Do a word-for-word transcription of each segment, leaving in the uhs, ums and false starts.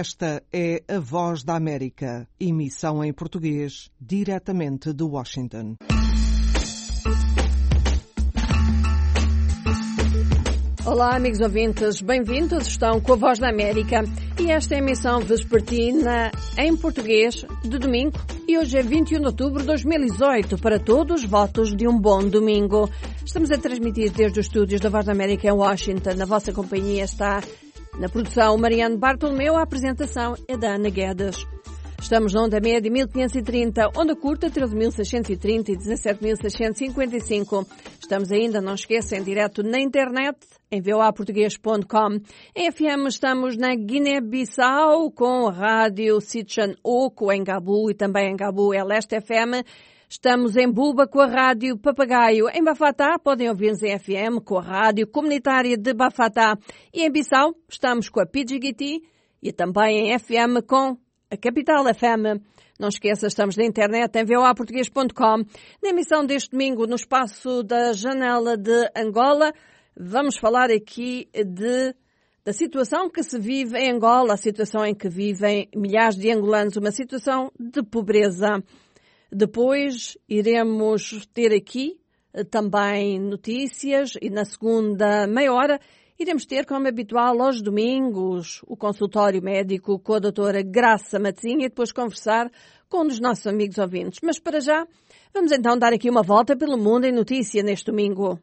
Esta é a Voz da América, emissão em português, diretamente de Washington. Olá, amigos ouvintes, bem-vindos, estão com a Voz da América e esta é a emissão vespertina em português de domingo e hoje é vinte e um de outubro de dois mil e dezoito. Para todos, votos de um bom domingo. Estamos a transmitir desde os estúdios da Voz da América em Washington. A vossa companhia está na produção Mariano Bartolomeu, a apresentação é da Ana Guedes. Estamos na onda média mil quinhentos e trinta, onda curta treze mil seiscentos e trinta e dezassete mil seiscentos e cinquenta e cinco. Estamos ainda, não esqueçam, em direto na internet, em v o a português ponto com. Em F M estamos na Guiné-Bissau com a rádio Sitchan Oco em Gabu e também em Gabu é Leste F M. Estamos em Buba com a rádio Papagaio. Em Bafatá podem ouvir-nos em F M com a rádio comunitária de Bafatá. E em Bissau estamos com a Pidgigiti e também em F M com a Capital F M. Não esqueça, estamos na internet em v o a português ponto com. Na emissão deste domingo, no espaço da Janela de Angola, vamos falar aqui de, da situação que se vive em Angola, a situação em que vivem milhares de angolanos, uma situação de pobreza. Depois iremos ter aqui também notícias e na segunda meia hora iremos ter, como habitual, aos domingos, o consultório médico com a doutora Graça Matezinha e depois conversar com um dos nossos amigos ouvintes. Mas para já, vamos então dar aqui uma volta pelo mundo em notícia neste domingo.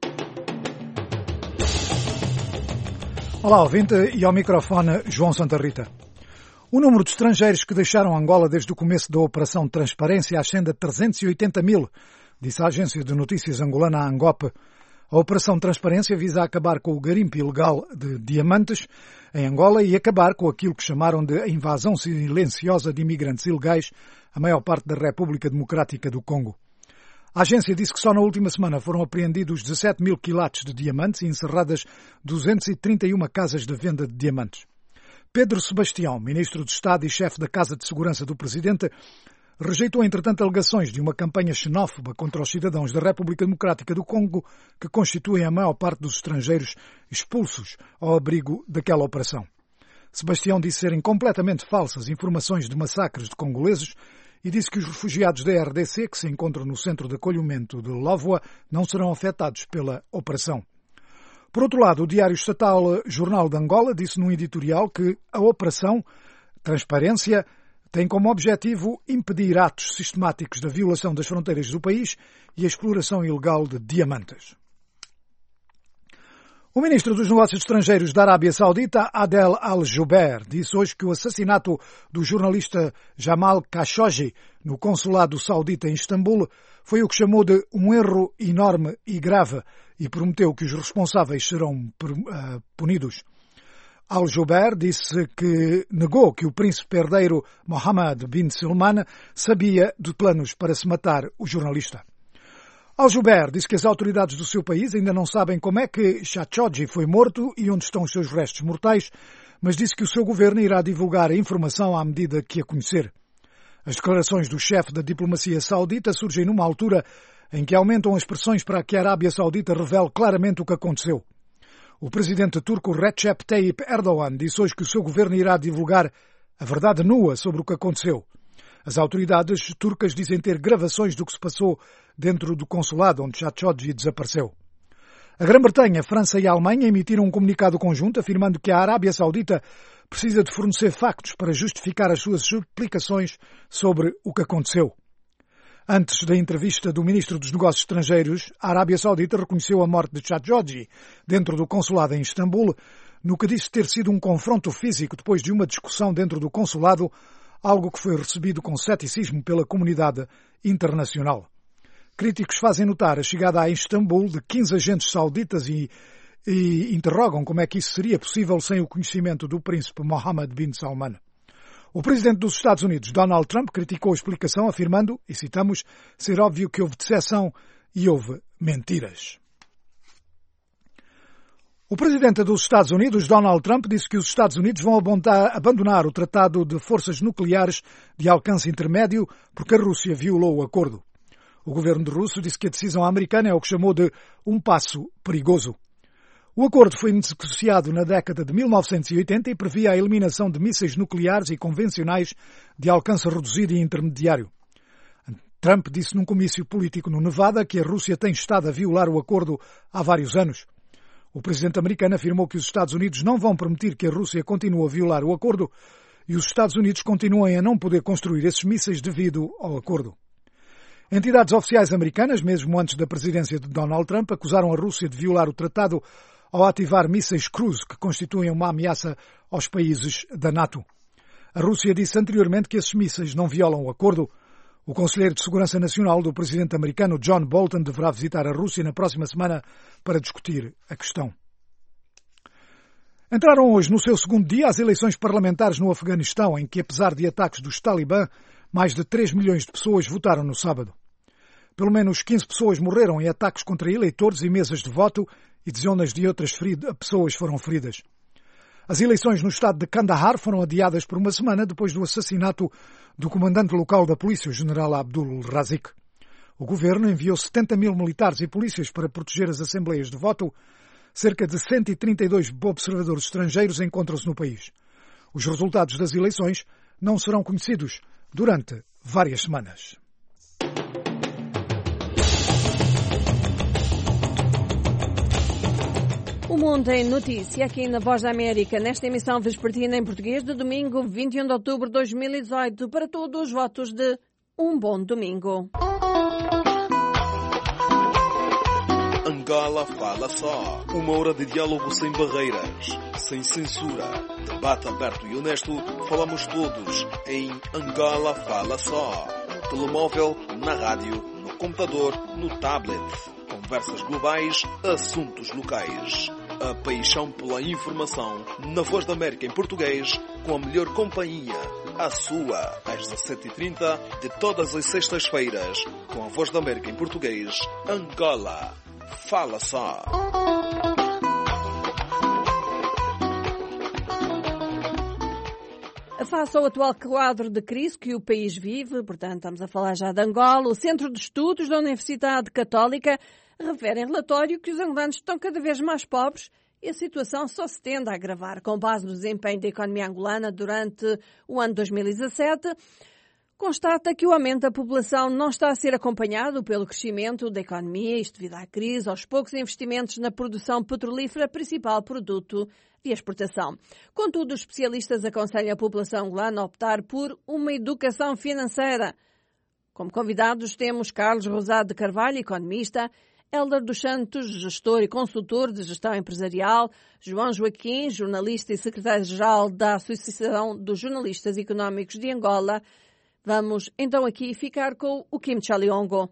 Olá, ouvinte, e ao microfone João Santa Rita. O número de estrangeiros que deixaram Angola desde o começo da Operação Transparência ascende a trezentos e oitenta mil, disse a agência de notícias angolana Angope. A Operação Transparência visa acabar com o garimpo ilegal de diamantes em Angola e acabar com aquilo que chamaram de invasão silenciosa de imigrantes ilegais, a maior parte da República Democrática do Congo. A agência disse que só na última semana foram apreendidos dezassete mil quilates de diamantes e encerradas duzentas e trinta e uma casas de venda de diamantes. Pedro Sebastião, ministro de Estado e chefe da Casa de Segurança do Presidente, rejeitou, entretanto, alegações de uma campanha xenófoba contra os cidadãos da República Democrática do Congo, que constituem a maior parte dos estrangeiros expulsos ao abrigo daquela operação. Sebastião disse serem completamente falsas informações de massacres de congoleses e disse que os refugiados da R D C, que se encontram no centro de acolhimento de Lóvoa, não serão afetados pela operação. Por outro lado, o diário estatal Jornal de Angola disse num editorial que a Operação Transparência tem como objetivo impedir atos sistemáticos da violação das fronteiras do país e a exploração ilegal de diamantes. O ministro dos Negócios Estrangeiros da Arábia Saudita, Adel Al-Jubeir, disse hoje que o assassinato do jornalista Jamal Khashoggi no consulado saudita em Istambul foi o que chamou de um erro enorme e grave e prometeu que os responsáveis serão punidos. Al-Jubeir disse que negou que o príncipe herdeiro Mohammed bin Salman sabia de planos para se matar o jornalista. Al-Jubeir disse que as autoridades do seu país ainda não sabem como é que Khashoggi foi morto e onde estão os seus restos mortais, mas disse que o seu governo irá divulgar a informação à medida que a conhecer. As declarações do chefe da diplomacia saudita surgem numa altura em que aumentam as pressões para que a Arábia Saudita revele claramente o que aconteceu. O presidente turco Recep Tayyip Erdogan disse hoje que o seu governo irá divulgar a verdade nua sobre o que aconteceu. As autoridades turcas dizem ter gravações do que se passou dentro do consulado onde Khashoggi desapareceu. A Grã-Bretanha, a França e a Alemanha emitiram um comunicado conjunto afirmando que a Arábia Saudita precisa de fornecer factos para justificar as suas explicações sobre o que aconteceu. Antes da entrevista do ministro dos Negócios Estrangeiros, a Arábia Saudita reconheceu a morte de Khashoggi dentro do consulado em Istambul, no que disse ter sido um confronto físico depois de uma discussão dentro do consulado, algo que foi recebido com ceticismo pela comunidade internacional. Críticos fazem notar a chegada a Istambul de quinze agentes sauditas e, e interrogam como é que isso seria possível sem o conhecimento do príncipe Mohammed bin Salman. O presidente dos Estados Unidos, Donald Trump, criticou a explicação, afirmando, e citamos, ser óbvio que houve decepção e houve mentiras. O presidente dos Estados Unidos, Donald Trump, disse que os Estados Unidos vão abandonar o Tratado de Forças Nucleares de alcance intermédio porque a Rússia violou o acordo. O governo russo disse que a decisão americana é o que chamou de um passo perigoso. O acordo foi negociado na década de mil novecentos e oitenta e previa a eliminação de mísseis nucleares e convencionais de alcance reduzido e intermediário. Trump disse num comício político no Nevada que a Rússia tem estado a violar o acordo há vários anos. O presidente americano afirmou que os Estados Unidos não vão permitir que a Rússia continue a violar o acordo e os Estados Unidos continuem a não poder construir esses mísseis devido ao acordo. Entidades oficiais americanas, mesmo antes da presidência de Donald Trump, acusaram a Rússia de violar o tratado ao ativar mísseis Cruise que constituem uma ameaça aos países da NATO. A Rússia disse anteriormente que esses mísseis não violam o acordo. O conselheiro de Segurança Nacional do presidente americano John Bolton deverá visitar a Rússia na próxima semana para discutir a questão. Entraram hoje no seu segundo dia as eleições parlamentares no Afeganistão, em que, apesar de ataques dos Talibã, mais de três milhões de pessoas votaram no sábado. Pelo menos quinze pessoas morreram em ataques contra eleitores e mesas de voto e dezenas de outras pessoas foram feridas. As eleições no estado de Kandahar foram adiadas por uma semana depois do assassinato do comandante local da polícia, o general Abdul Razik. O governo enviou setenta mil militares e polícias para proteger as assembleias de voto. Cerca de cento e trinta e dois observadores estrangeiros encontram-se no país. Os resultados das eleições não serão conhecidos durante várias semanas. O Mundo em Notícia, aqui na Voz da América, nesta emissão vespertina em português de domingo, vinte e um de outubro de dois mil e dezoito. Para todos os votos de um bom domingo. Angola Fala Só. Uma hora de diálogo sem barreiras, sem censura. Debate aberto e honesto. Falamos todos em Angola Fala Só. No telemóvel, na rádio, no computador, no tablet. Conversas globais, assuntos locais. A paixão pela informação na Voz da América em português, com a melhor companhia, a sua, às dezassete e trinta de todas as sextas-feiras, com a Voz da América em português, Angola. Fala Só. Face ao atual quadro de crise que o país vive, portanto estamos a falar já de Angola, o Centro de Estudos da Universidade Católica refere em relatório que os angolanos estão cada vez mais pobres e a situação só se tende a agravar. Com base no desempenho da economia angolana durante o ano dois mil e dezassete, constata que o aumento da população não está a ser acompanhado pelo crescimento da economia, isto devido à crise, aos poucos investimentos na produção petrolífera, principal produto de exportação. Contudo, os especialistas aconselham a população angolana a optar por uma educação financeira. Como convidados temos Carlos Rosado de Carvalho, economista, Hélder dos Santos, gestor e consultor de gestão empresarial, João Joaquim, jornalista e secretário-geral da Associação dos Jornalistas Económicos de Angola. Vamos então aqui ficar com o Kim Chaliongo.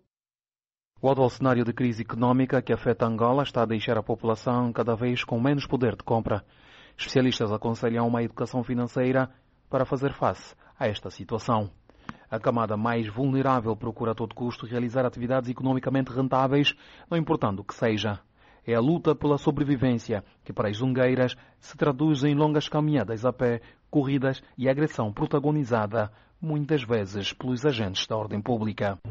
O atual cenário de crise económica que afeta Angola está a deixar a população cada vez com menos poder de compra. Especialistas aconselham uma educação financeira para fazer face a esta situação. A camada mais vulnerável procura a todo custo realizar atividades economicamente rentáveis, não importando o que seja. É a luta pela sobrevivência que para as zungueiras se traduz em longas caminhadas a pé, corridas e agressão protagonizada, muitas vezes pelos agentes da ordem pública.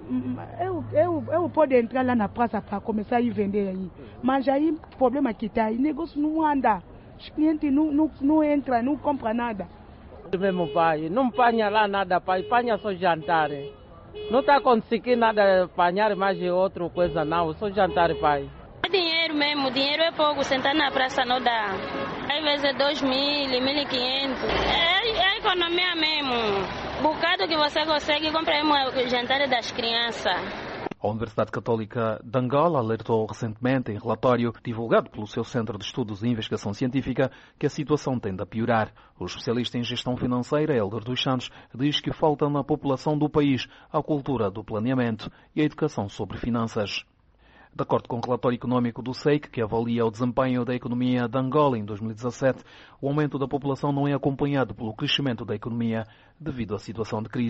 Eu, eu, eu posso entrar lá na praça para começar a ir vender aí, mas aí o problema que está, o negócio não anda, os clientes não, não, não entram, não compram nada. Mesmo pai, não apanha lá nada, pai, apanha só jantar. Não está conseguindo nada apanhar mais de outra coisa não, só jantar, pai. É dinheiro mesmo, dinheiro é pouco, sentar na praça não dá. Às vezes é dois mil, mil e quinhentos. É, é a economia mesmo. Bocado que você consegue comprar o jantar das crianças. A Universidade Católica de Angola alertou recentemente, em relatório divulgado pelo seu Centro de Estudos e Investigação Científica, que a situação tende a piorar. O especialista em gestão financeira, Hélder dos Santos, diz que falta na população do país a cultura do planeamento e a educação sobre finanças. De acordo com o relatório económico do S E I C, que avalia o desempenho da economia de Angola em dois mil e dezassete, o aumento da população não é acompanhado pelo crescimento da economia devido à situação de crise.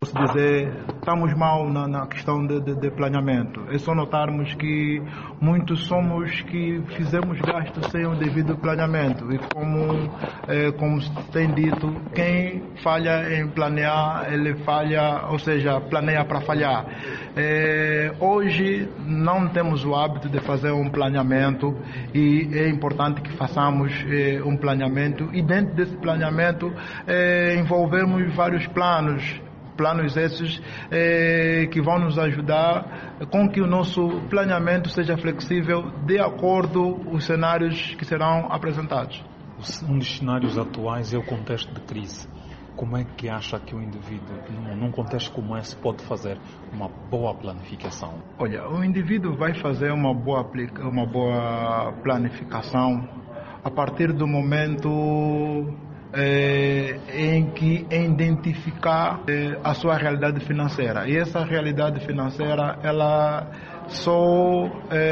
Posso dizer, estamos mal na, na questão de, de, de planeamento. É só notarmos que muitos somos que fizemos gastos sem o devido planeamento. E como, é, como tem dito, quem falha em planear, ele falha, ou seja, planeia para falhar. É, hoje não temos o hábito de fazer um planeamento e é importante que façamos é, um planeamento e dentro desse planeamento é, envolvermos vários planos. Planos esses eh, que vão nos ajudar com que o nosso planeamento seja flexível de acordo com os cenários que serão apresentados. Um dos cenários atuais é o contexto de crise. Como é que acha que o indivíduo, num contexto como esse, pode fazer uma boa planificação? Olha, o indivíduo vai fazer uma boa, uma boa planificação a partir do momento É, em que identificar é, a sua realidade financeira. E essa realidade financeira ela só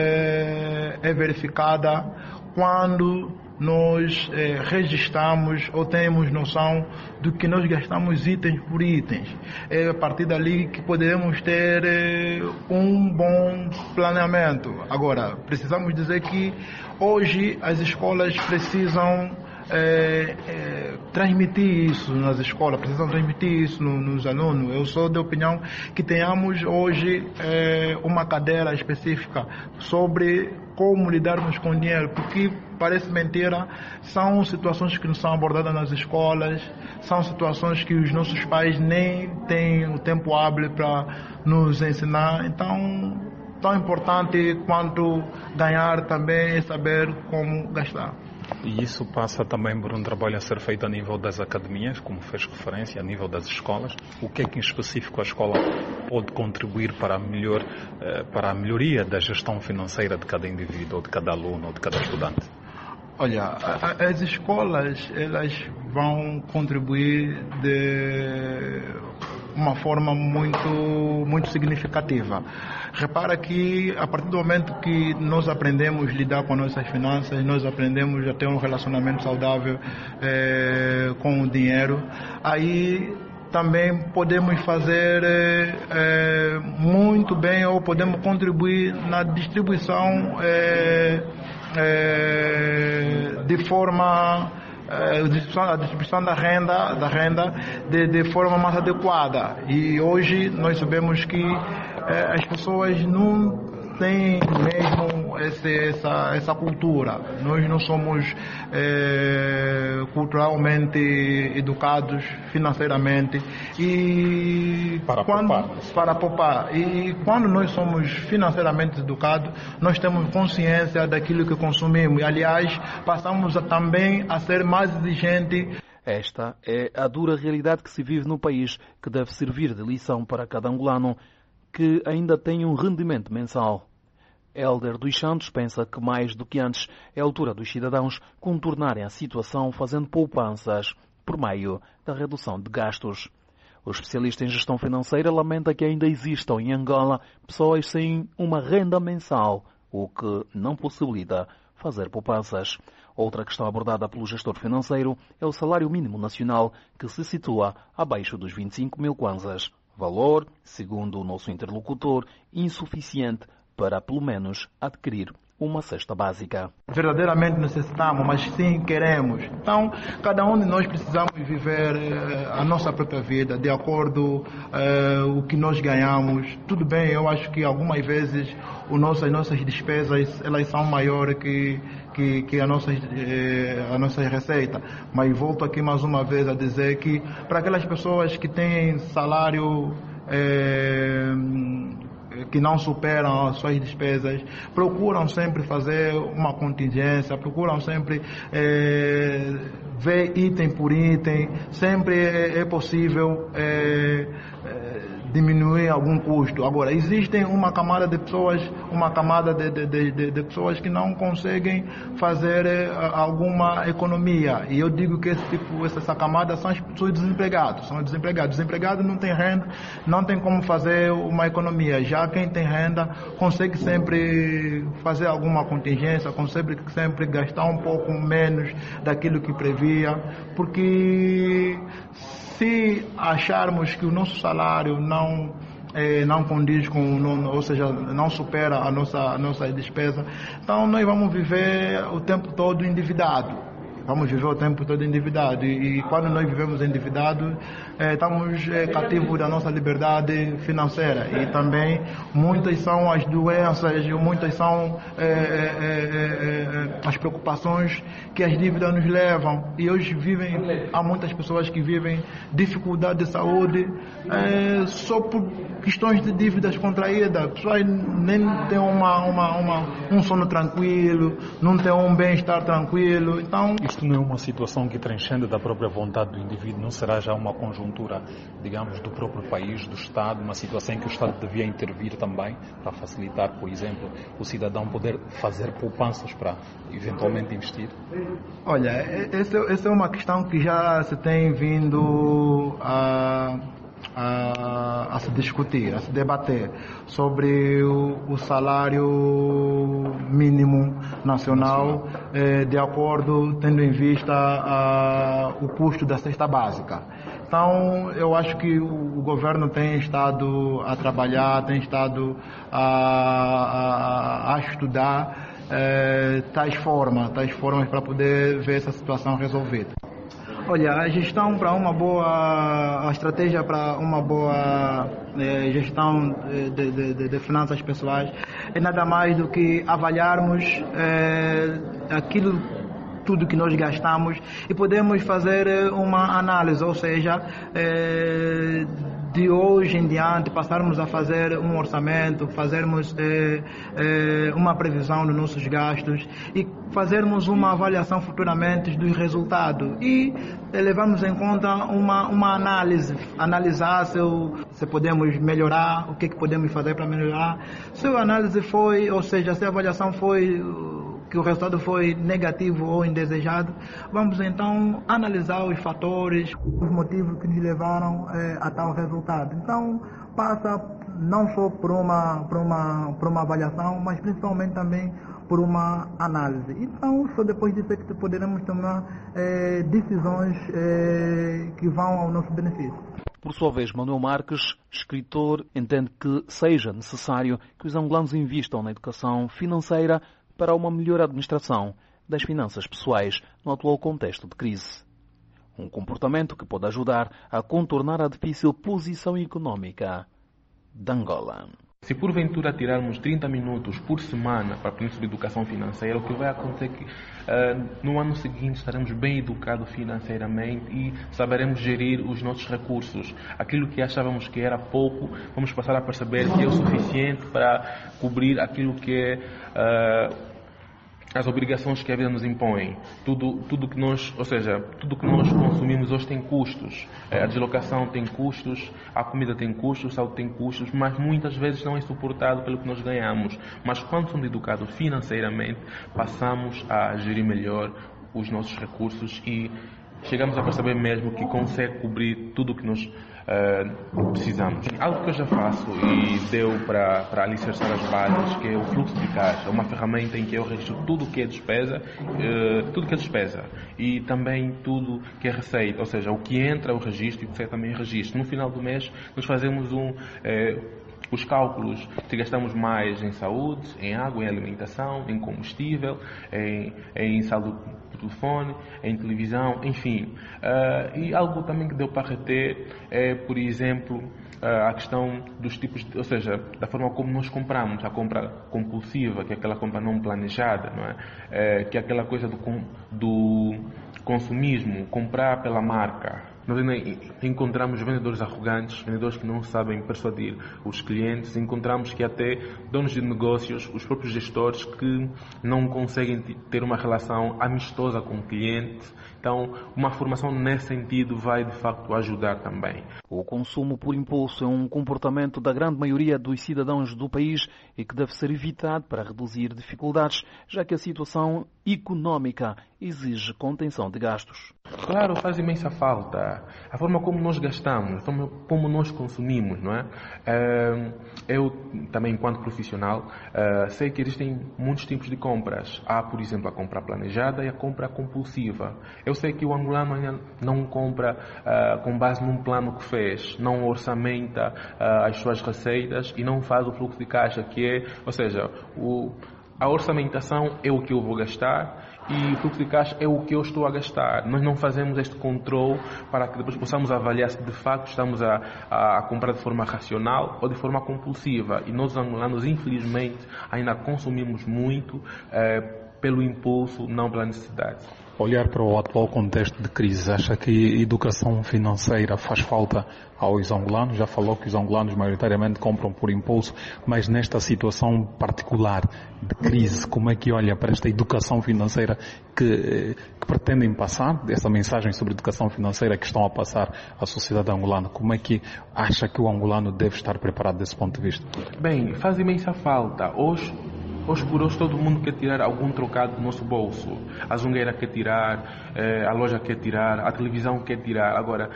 é, é verificada quando nós é, registramos ou temos noção do que nós gastamos itens por itens. É a partir dali que poderemos ter é, um bom planeamento. Agora, precisamos dizer que hoje as escolas precisam É, é, transmitir isso nas escolas, precisam transmitir isso no, nos alunos. Eu sou da opinião que tenhamos hoje é, uma cadeira específica sobre como lidarmos com o dinheiro, porque parece mentira, são situações que não são abordadas nas escolas, são situações que os nossos pais nem têm o tempo hábil para nos ensinar. Então, tão importante quanto ganhar também é saber como gastar. E isso passa também por um trabalho a ser feito a nível das academias, como fez referência, a nível das escolas. O que é que em específico a escola pode contribuir para a, melhor, para a melhoria da gestão financeira de cada indivíduo, ou de cada aluno, ou de cada estudante? Olha, as escolas elas vão contribuir de uma forma muito, muito significativa. Repara que a partir do momento que nós aprendemos a lidar com nossas finanças, nós aprendemos a ter um relacionamento saudável é, com o dinheiro, aí também podemos fazer é, muito bem ou podemos contribuir na distribuição é, é, de forma a distribuição, a distribuição da renda, da renda de, de forma mais adequada. E hoje nós sabemos que eh, as pessoas não têm mesmo esse, essa, essa cultura. Nós não somos eh, culturalmente educados financeiramente e para quando, poupar. para poupar. E quando nós somos financeiramente educados, nós temos consciência daquilo que consumimos. E, aliás, passamos a, também a ser mais exigentes. Esta é a dura realidade que se vive no país, que deve servir de lição para cada angolano que ainda tem um rendimento mensal. Hélder dos Santos pensa que mais do que antes é a altura dos cidadãos contornarem a situação fazendo poupanças por meio da redução de gastos. O especialista em gestão financeira lamenta que ainda existam em Angola pessoas sem uma renda mensal, o que não possibilita fazer poupanças. Outra questão abordada pelo gestor financeiro é o salário mínimo nacional, que se situa abaixo dos vinte e cinco mil kwanzas. Valor, segundo o nosso interlocutor, insuficiente para, pelo menos, adquirir uma cesta básica. Verdadeiramente necessitamos, mas sim queremos. Então, cada um de nós precisamos viver eh, a nossa própria vida de acordo eh, o que nós ganhamos. Tudo bem, eu acho que algumas vezes o nosso, as nossas despesas elas são maiores que, que, que a, nossa, eh, a nossa receita. Mas volto aqui mais uma vez a dizer que para aquelas pessoas que têm salário eh, que não superam as suas despesas, procuram sempre fazer uma contingência, procuram sempre é, ver item por item, sempre é, é possível é, é, diminuir algum custo. Agora, existem uma camada de pessoas, uma camada de, de, de, de pessoas que não conseguem fazer é, alguma economia. E eu digo que esse tipo, essa camada são as pessoas desempregadas, são desempregados. Desempregado não tem renda, não tem como fazer uma economia. Já quem tem renda consegue sempre fazer alguma contingência, consegue sempre gastar um pouco menos daquilo que previa, porque Se acharmos que o nosso salário não eh, não condiz com, não, ou seja, não supera a nossa, a nossa despesa, então nós vamos viver o tempo todo endividado. Vamos viver o tempo todo endividado e, e quando nós vivemos endividados, eh, estamos eh, cativos da nossa liberdade financeira e também muitas são as doenças, muitas são eh, eh, eh, as preocupações que as dívidas nos levam e hoje vivem, há muitas pessoas que vivem dificuldade de saúde eh, só por questões de dívidas contraídas. As pessoas nem têm uma, uma, uma, um sono tranquilo, não têm um bem-estar tranquilo, então... Isto não é uma situação que transcende da própria vontade do indivíduo, não será já uma conjuntura, digamos, do próprio país, do Estado, uma situação em que o Estado devia intervir também para facilitar, por exemplo, o cidadão poder fazer poupanças para eventualmente investir? Olha, essa, essa é uma questão que já se tem vindo a... A, a se discutir, a se debater sobre o, o salário mínimo nacional, eh, de acordo, tendo em vista a, o custo da cesta básica. Então, eu acho que o, o governo tem estado a trabalhar, tem estado a, a, a estudar eh, tais formas, tais formas para poder ver essa situação resolvida. Olha, a gestão para uma boa, a estratégia para uma boa eh, gestão de, de, de finanças pessoais é nada mais do que avaliarmos eh, aquilo tudo que nós gastamos e podemos fazer uma análise, ou seja, eh, de hoje em diante passarmos a fazer um orçamento, fazermos eh, eh, uma previsão dos nossos gastos e fazermos uma avaliação futuramente dos resultados e eh, levarmos em conta uma, uma análise, analisar se, se podemos melhorar, o que, que podemos fazer para melhorar. Se a análise foi, ou seja, se a avaliação foi que o resultado foi negativo ou indesejado, vamos então analisar os fatores, os motivos que nos levaram eh, a tal resultado. Então, passa não só por uma, por uma, por uma avaliação, mas principalmente também por uma análise. Então, só depois disso é que poderemos tomar eh, decisões eh, que vão ao nosso benefício. Por sua vez, Manuel Marques, escritor, entende que seja necessário que os angolanos invistam na educação financeira para uma melhor administração das finanças pessoais no atual contexto de crise. Um comportamento que pode ajudar a contornar a difícil posição econômica de Angola. Se porventura tirarmos trinta minutos por semana para aprender sobre educação financeira, o que vai acontecer é que uh, no ano seguinte estaremos bem educados financeiramente e saberemos gerir os nossos recursos. Aquilo que achávamos que era pouco, vamos passar a perceber que é o suficiente para cobrir aquilo que é uh, as obrigações que a vida nos impõe. Tudo, tudo que nós, ou seja, tudo que nós consumimos hoje tem custos. A deslocação tem custos, a comida tem custos, a saúde tem custos, mas muitas vezes não é suportado pelo que nós ganhamos. Mas quando somos educados financeiramente, passamos a gerir melhor os nossos recursos e chegamos a perceber mesmo que consegue cobrir tudo o que nós uh, precisamos. Algo que eu já faço e deu para, para alicerçar as bases, que é o fluxo de caixa, uma ferramenta em que eu registro tudo o que é despesa, uh, tudo que é despesa e também tudo que é receita, ou seja, o que entra eu registro e o que sai também registro. No final do mês nós fazemos um... Uh, os cálculos se gastamos mais em saúde, em água, em alimentação, em combustível, em, em saldo do telefone, em televisão, enfim. Uh, e algo também que deu para reter é, por exemplo, uh, a questão dos tipos, de, ou seja, da forma como nós compramos, a compra compulsiva, que é aquela compra não planejada, não é? É, que é aquela coisa do, do consumismo, comprar pela marca. Nós ainda encontramos vendedores arrogantes, vendedores que não sabem persuadir os clientes, encontramos que até donos de negócios, os próprios gestores que não conseguem ter uma relação amistosa com o cliente. Então, uma formação nesse sentido vai de facto ajudar também. O consumo por impulso é um comportamento da grande maioria dos cidadãos do país e que deve ser evitado para reduzir dificuldades, já que a situação económica exige contenção de gastos. Claro, faz imensa falta. A forma como nós gastamos, a forma como nós consumimos, não é? Eu também, enquanto profissional, sei que existem muitos tipos de compras. Há, por exemplo, a compra planejada e a compra compulsiva. Eu sei que o angolano ainda não compra com base num plano que fez, não orçamenta as suas receitas e não faz o fluxo de caixa que é, ou seja, o, a orçamentação é o que eu vou gastar e o fluxo de caixa é o que eu estou a gastar. Nós não fazemos este controle para que depois possamos avaliar se de facto estamos a, a comprar de forma racional ou de forma compulsiva. E nós angolanos, infelizmente, ainda consumimos muito eh, pelo impulso, não pela necessidade. Olhar para o atual contexto de crise, acha que educação financeira faz falta aos angolanos? Já falou que os angolanos maioritariamente compram por impulso, mas nesta situação particular de crise, como é que olha para esta educação financeira que, que pretendem passar, essa mensagem sobre educação financeira que estão a passar à sociedade angolana? Como é que acha que o angolano deve estar preparado desse ponto de vista? Bem, faz imensa falta. Hoje, Hoje por hoje todo mundo quer tirar algum trocado do nosso bolso. A zungueira quer tirar, a loja quer tirar, a televisão quer tirar. Agora,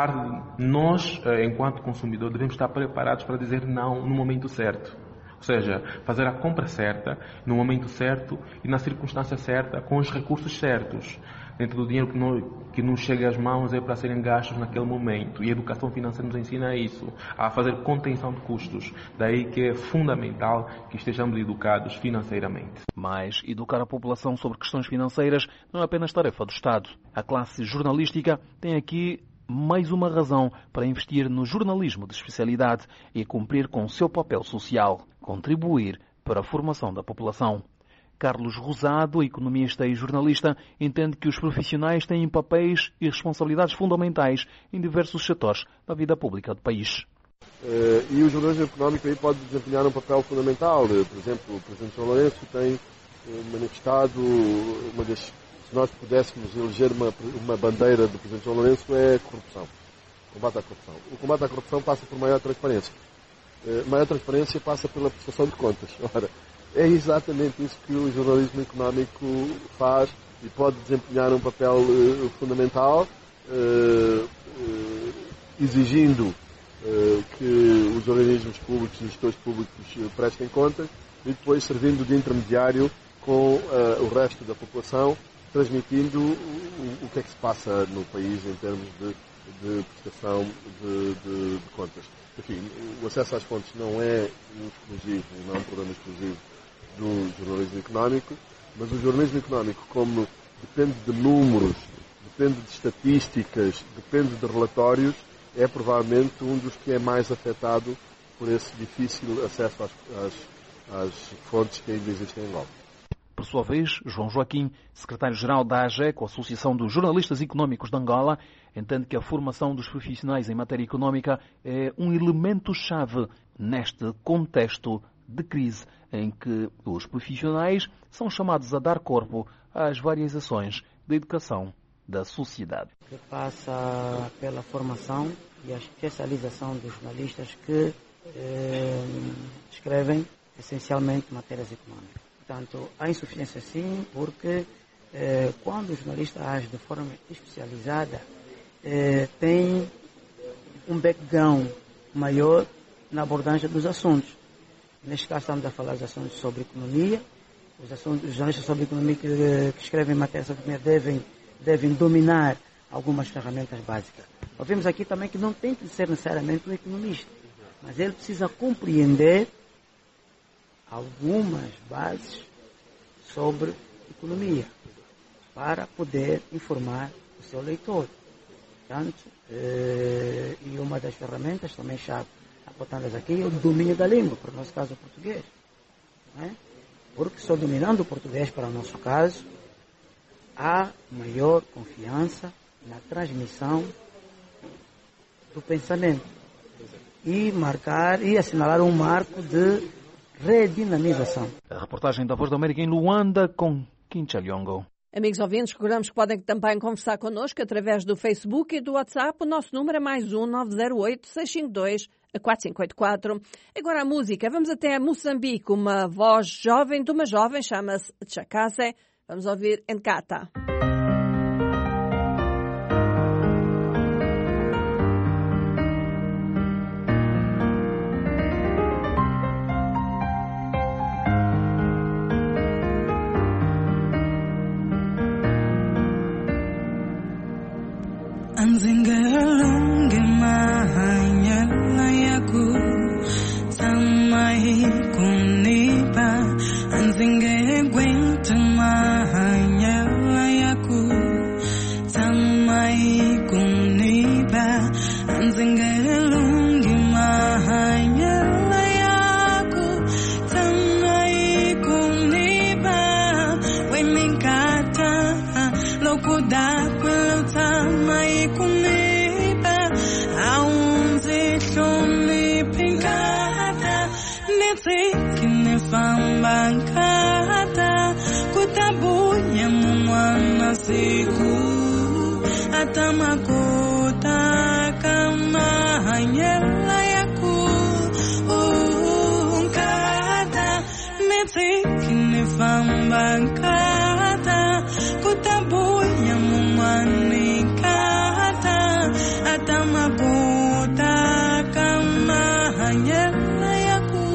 nós, enquanto consumidor, devemos estar preparados para dizer não no momento certo. Ou seja, fazer a compra certa, no momento certo e na circunstância certa, com os recursos certos. Dentro do dinheiro que, não, que nos chega às mãos é para serem gastos naquele momento. E a educação financeira nos ensina isso, a fazer contenção de custos. Daí que é fundamental que estejamos educados financeiramente. Mas educar a população sobre questões financeiras não é apenas tarefa do Estado. A classe jornalística tem aqui mais uma razão para investir no jornalismo de especialidade e cumprir com o seu papel social, contribuir para a formação da população. Carlos Rosado, economista e jornalista, entende que os profissionais têm papéis e responsabilidades fundamentais em diversos setores da vida pública do país. Uh, e o jornalismo económico aí pode desempenhar um papel fundamental. Por exemplo, o Presidente João Lourenço tem uh, manifestado, uma das, se nós pudéssemos eleger uma, uma bandeira do Presidente João Lourenço, é a corrupção, combate à corrupção. O combate à corrupção passa por maior transparência. Uh, maior transparência passa pela prestação de contas. Ora, é exatamente isso que o jornalismo económico faz e pode desempenhar um papel uh, fundamental, uh, uh, exigindo uh, que os organismos públicos e os gestores públicos uh, prestem contas e depois servindo de intermediário com uh, o resto da população, transmitindo o, o que é que se passa no país em termos de, de prestação de, de, de contas. Enfim, o acesso às fontes não é um exclusivo, não é um problema exclusivo do jornalismo económico, mas o jornalismo económico, como depende de números, depende de estatísticas, depende de relatórios, é provavelmente um dos que é mais afetado por esse difícil acesso às, às, às fontes que ainda existem em Angola. Por sua vez, João Joaquim, secretário-geral da A G E C, a Associação dos Jornalistas Económicos de Angola, entende que a formação dos profissionais em matéria económica é um elemento-chave neste contexto de crise em que os profissionais são chamados a dar corpo às várias ações de educação da sociedade. Que passa pela formação e a especialização dos jornalistas que eh, escrevem essencialmente matérias económicas. Portanto, há insuficiência sim, porque eh, quando o jornalista age de forma especializada, eh, tem um background maior na abordagem dos assuntos. Neste caso estamos a falar dos assuntos sobre economia, os, assuntos, os jornalistas sobre economia que, que escrevem matérias sobre economia devem, devem dominar algumas ferramentas básicas. Nós vemos aqui também que não tem que ser necessariamente um economista, mas ele precisa compreender algumas bases sobre economia para poder informar o seu leitor. Portanto, eh, e uma das ferramentas também chave apontadas aqui é o domínio da língua, para o nosso caso o português. Não é? Porque só dominando o português, para o nosso caso, há maior confiança na transmissão do pensamento e marcar e assinalar um marco de redinamização. A reportagem da Voz da América em Luanda com Quincha Liongo. Amigos ouvintes, recordamos que podem também conversar connosco através do Facebook e do WhatsApp. O nosso número é mais um nove zero oito, seis cinco dois, quatro cinco oito quatro. Agora a música. Vamos até Moçambique. Uma voz jovem de uma jovem chama-se Chakase. Vamos ouvir Encata. lokuda kwelutama ikuniba aunzi shoni pinkata nitiki nifamba nkata kutabuya mwana siku atamakuta kama hanyela yaku unkata nitiki nifamba nkata kutabuya mwana kata atamakuta kama hanyela yaku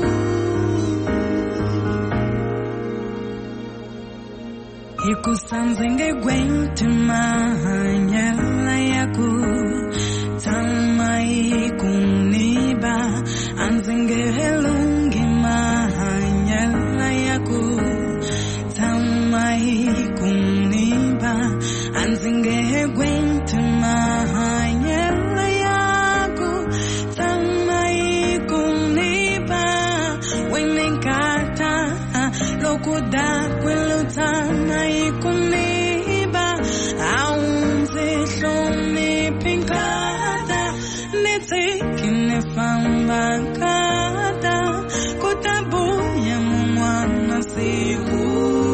ikusanzenge gwente mahanyela yaku tama ikuniba anzenge helungi mahanyela yaku tama ikuniba anzenge gwente mahanyela yaku tama ikuniba wenenkata lokuda kwelutama ikuniba aunzi shoni pinkata nitiki nifamba nkata kutabuya mwana siku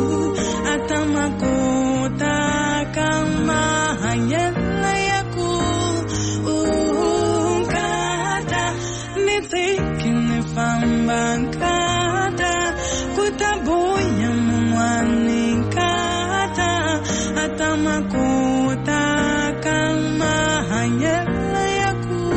atamakuta kama hanyela yaku unkata nitiki nifamba nkata kutabuya mwana kata atamakuta kama hanyela yaku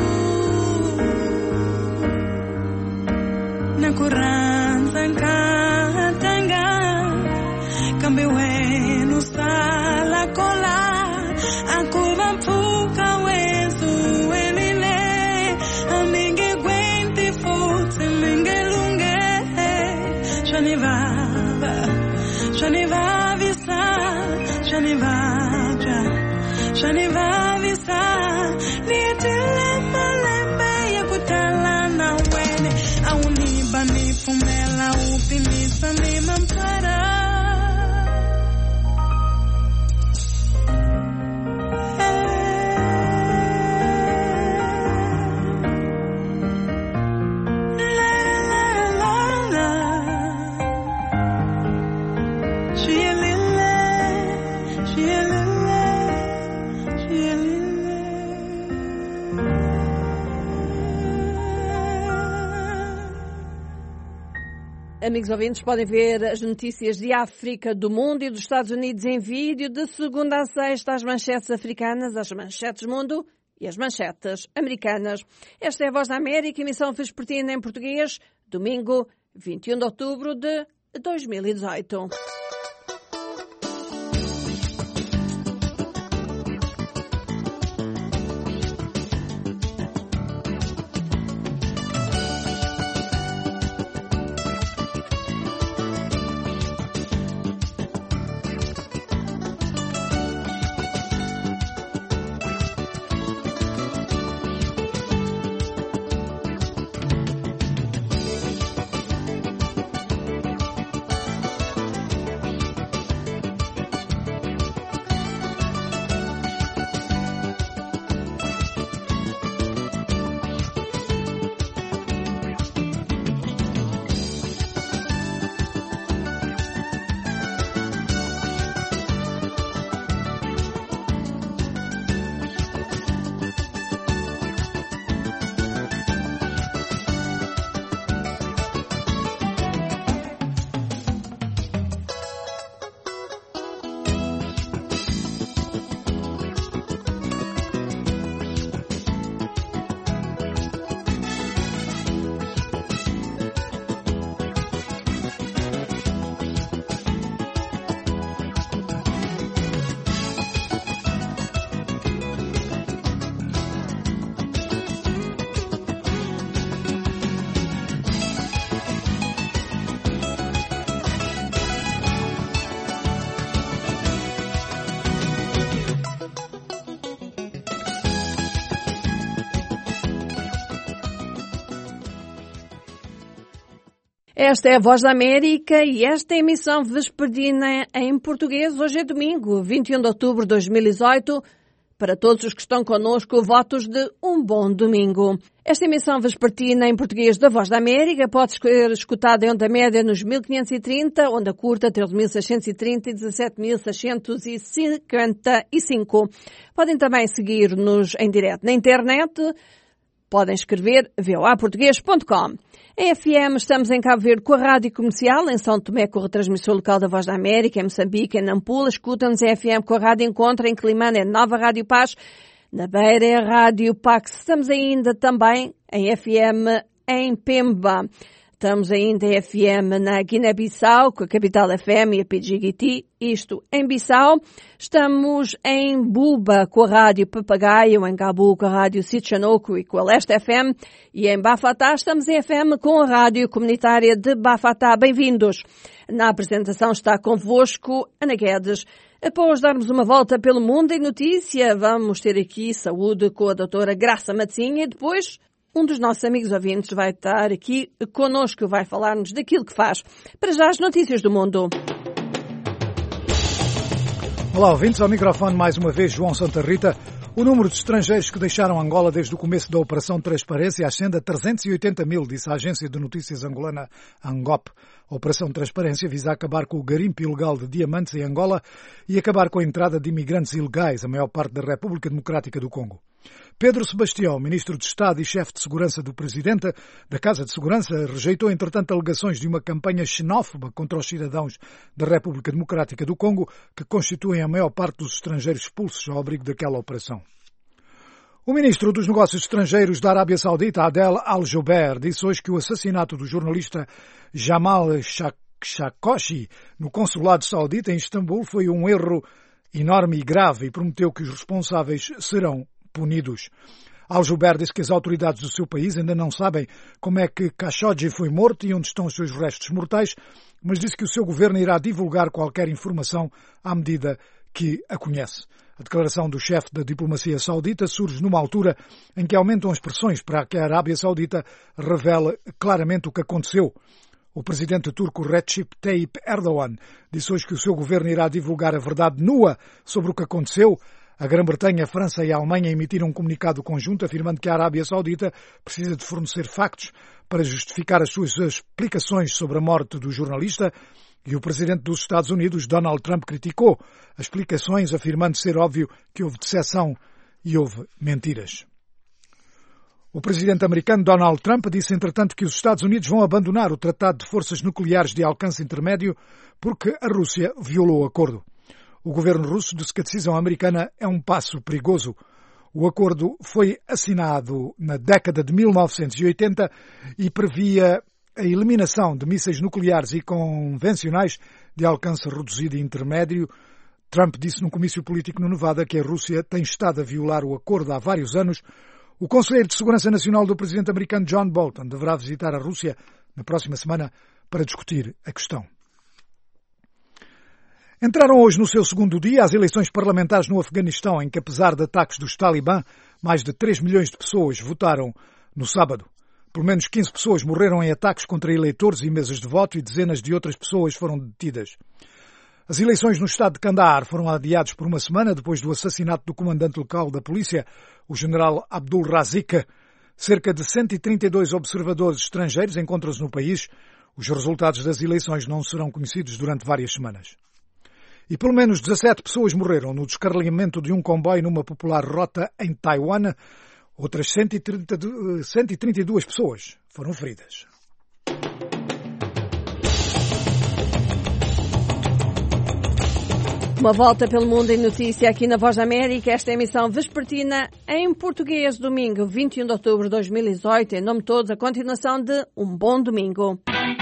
nakuranza nkatanga kambe wenu sala kola akuba mpuka wezu welile aminge gwenti futi minge lunge shani vava shani vavisa shani vaja shani vavisa nietile malembe ya kutala na wene auniba nifumela upimisa ni mampara Amigos ouvintes, podem ver as notícias de África, do mundo e dos Estados Unidos em vídeo de segunda a sexta, as manchetes africanas, as manchetes mundo e as manchetes americanas. Esta é a Voz da América, emissão vespertina em português, domingo, vinte e um de outubro de dois mil e dezoito. Esta é a Voz da América e esta é a emissão vespertina em português. Hoje é domingo, vinte e um de outubro de dois mil e dezoito. Para todos os que estão connosco, votos de um bom domingo. Esta emissão vespertina em português da Voz da América pode ser escutada em onda média nos mil quinhentos e trinta, onda curta treze mil seiscentos e trinta e dezassete mil seiscentos e cinquenta e cinco. Podem também seguir-nos em direto na internet. Podem escrever v o a português ponto com. Em F M estamos em Cabo Verde com a Rádio Comercial, em São Tomé com a retransmissão local da Voz da América, em Moçambique, em Nampula. Escutam-nos em F M com a Rádio Encontro, em Climane é Nova Rádio Paz, na Beira é a Rádio Pax. Estamos ainda também em F M em Pemba. Estamos ainda em F M na Guiné-Bissau, com a Capital F M e a P G G T, isto em Bissau. Estamos em Buba, com a Rádio Papagaio, em Gabu, com a Rádio Sitchanoku e com a Leste F M. E em Bafatá estamos em F M com a Rádio Comunitária de Bafatá. Bem-vindos. Na apresentação está convosco Ana Guedes. Após darmos uma volta pelo mundo em notícia, vamos ter aqui saúde com a doutora Graça Matzinha e depois um dos nossos amigos ouvintes vai estar aqui connosco, vai falar-nos daquilo que faz. Para já as notícias do mundo. Olá, ouvintes, ao microfone mais uma vez João Santa Rita. O número de estrangeiros que deixaram Angola desde o começo da Operação Transparência ascende a trezentos e oitenta mil, disse a agência de notícias angolana ANGOP. A Operação Transparência visa acabar com o garimpo ilegal de diamantes em Angola e acabar com a entrada de imigrantes ilegais, a maior parte da República Democrática do Congo. Pedro Sebastião, ministro de Estado e chefe de segurança do presidente da Casa de Segurança, rejeitou, entretanto, alegações de uma campanha xenófoba contra os cidadãos da República Democrática do Congo, que constituem a maior parte dos estrangeiros expulsos ao abrigo daquela operação. O ministro dos Negócios Estrangeiros da Arábia Saudita, Adel Al-Jubeir, disse hoje que o assassinato do jornalista Jamal Khashoggi no consulado saudita em Istambul foi um erro enorme e grave e prometeu que os responsáveis serão punidos. Al-Jubeir disse que as autoridades do seu país ainda não sabem como é que Khashoggi foi morto e onde estão os seus restos mortais, mas disse que o seu governo irá divulgar qualquer informação à medida que a conhece. A declaração do chefe da diplomacia saudita surge numa altura em que aumentam as pressões para que a Arábia Saudita revele claramente o que aconteceu. O presidente turco Recep Tayyip Erdogan disse hoje que o seu governo irá divulgar a verdade nua sobre o que aconteceu. A Grã-Bretanha, a França e a Alemanha emitiram um comunicado conjunto afirmando que a Arábia Saudita precisa de fornecer factos para justificar as suas explicações sobre a morte do jornalista. E o presidente dos Estados Unidos, Donald Trump, criticou as explicações, afirmando ser óbvio que houve decepção e houve mentiras. O presidente americano Donald Trump disse, entretanto, que os Estados Unidos vão abandonar o Tratado de Forças Nucleares de Alcance Intermédio porque a Rússia violou o acordo. O governo russo disse que a decisão americana é um passo perigoso. O acordo foi assinado na década de mil novecentos e oitenta e previa a eliminação de mísseis nucleares e convencionais de alcance reduzido e intermédio. Trump disse num comício político no Nevada que a Rússia tem estado a violar o acordo há vários anos. O conselheiro de Segurança Nacional do presidente americano John Bolton deverá visitar a Rússia na próxima semana para discutir a questão. Entraram hoje no seu segundo dia as eleições parlamentares no Afeganistão, em que, apesar de ataques dos Talibã, mais de três milhões de pessoas votaram no sábado. Pelo menos quinze pessoas morreram em ataques contra eleitores e mesas de voto e dezenas de outras pessoas foram detidas. As eleições no estado de Kandahar foram adiadas por uma semana depois do assassinato do comandante local da polícia, o general Abdul Razik. Cerca de cento e trinta e dois observadores estrangeiros encontram-se no país. Os resultados das eleições não serão conhecidos durante várias semanas. E pelo menos dezassete pessoas morreram no descarrilamento de um comboio numa popular rota em Taiwan. Outras cento e trinta e duas pessoas foram feridas. Uma volta pelo mundo em notícia aqui na Voz da América. Esta é a emissão vespertina em português, domingo, vinte e um de outubro de dois mil e dezoito. Em nome de todos, a continuação de um bom domingo.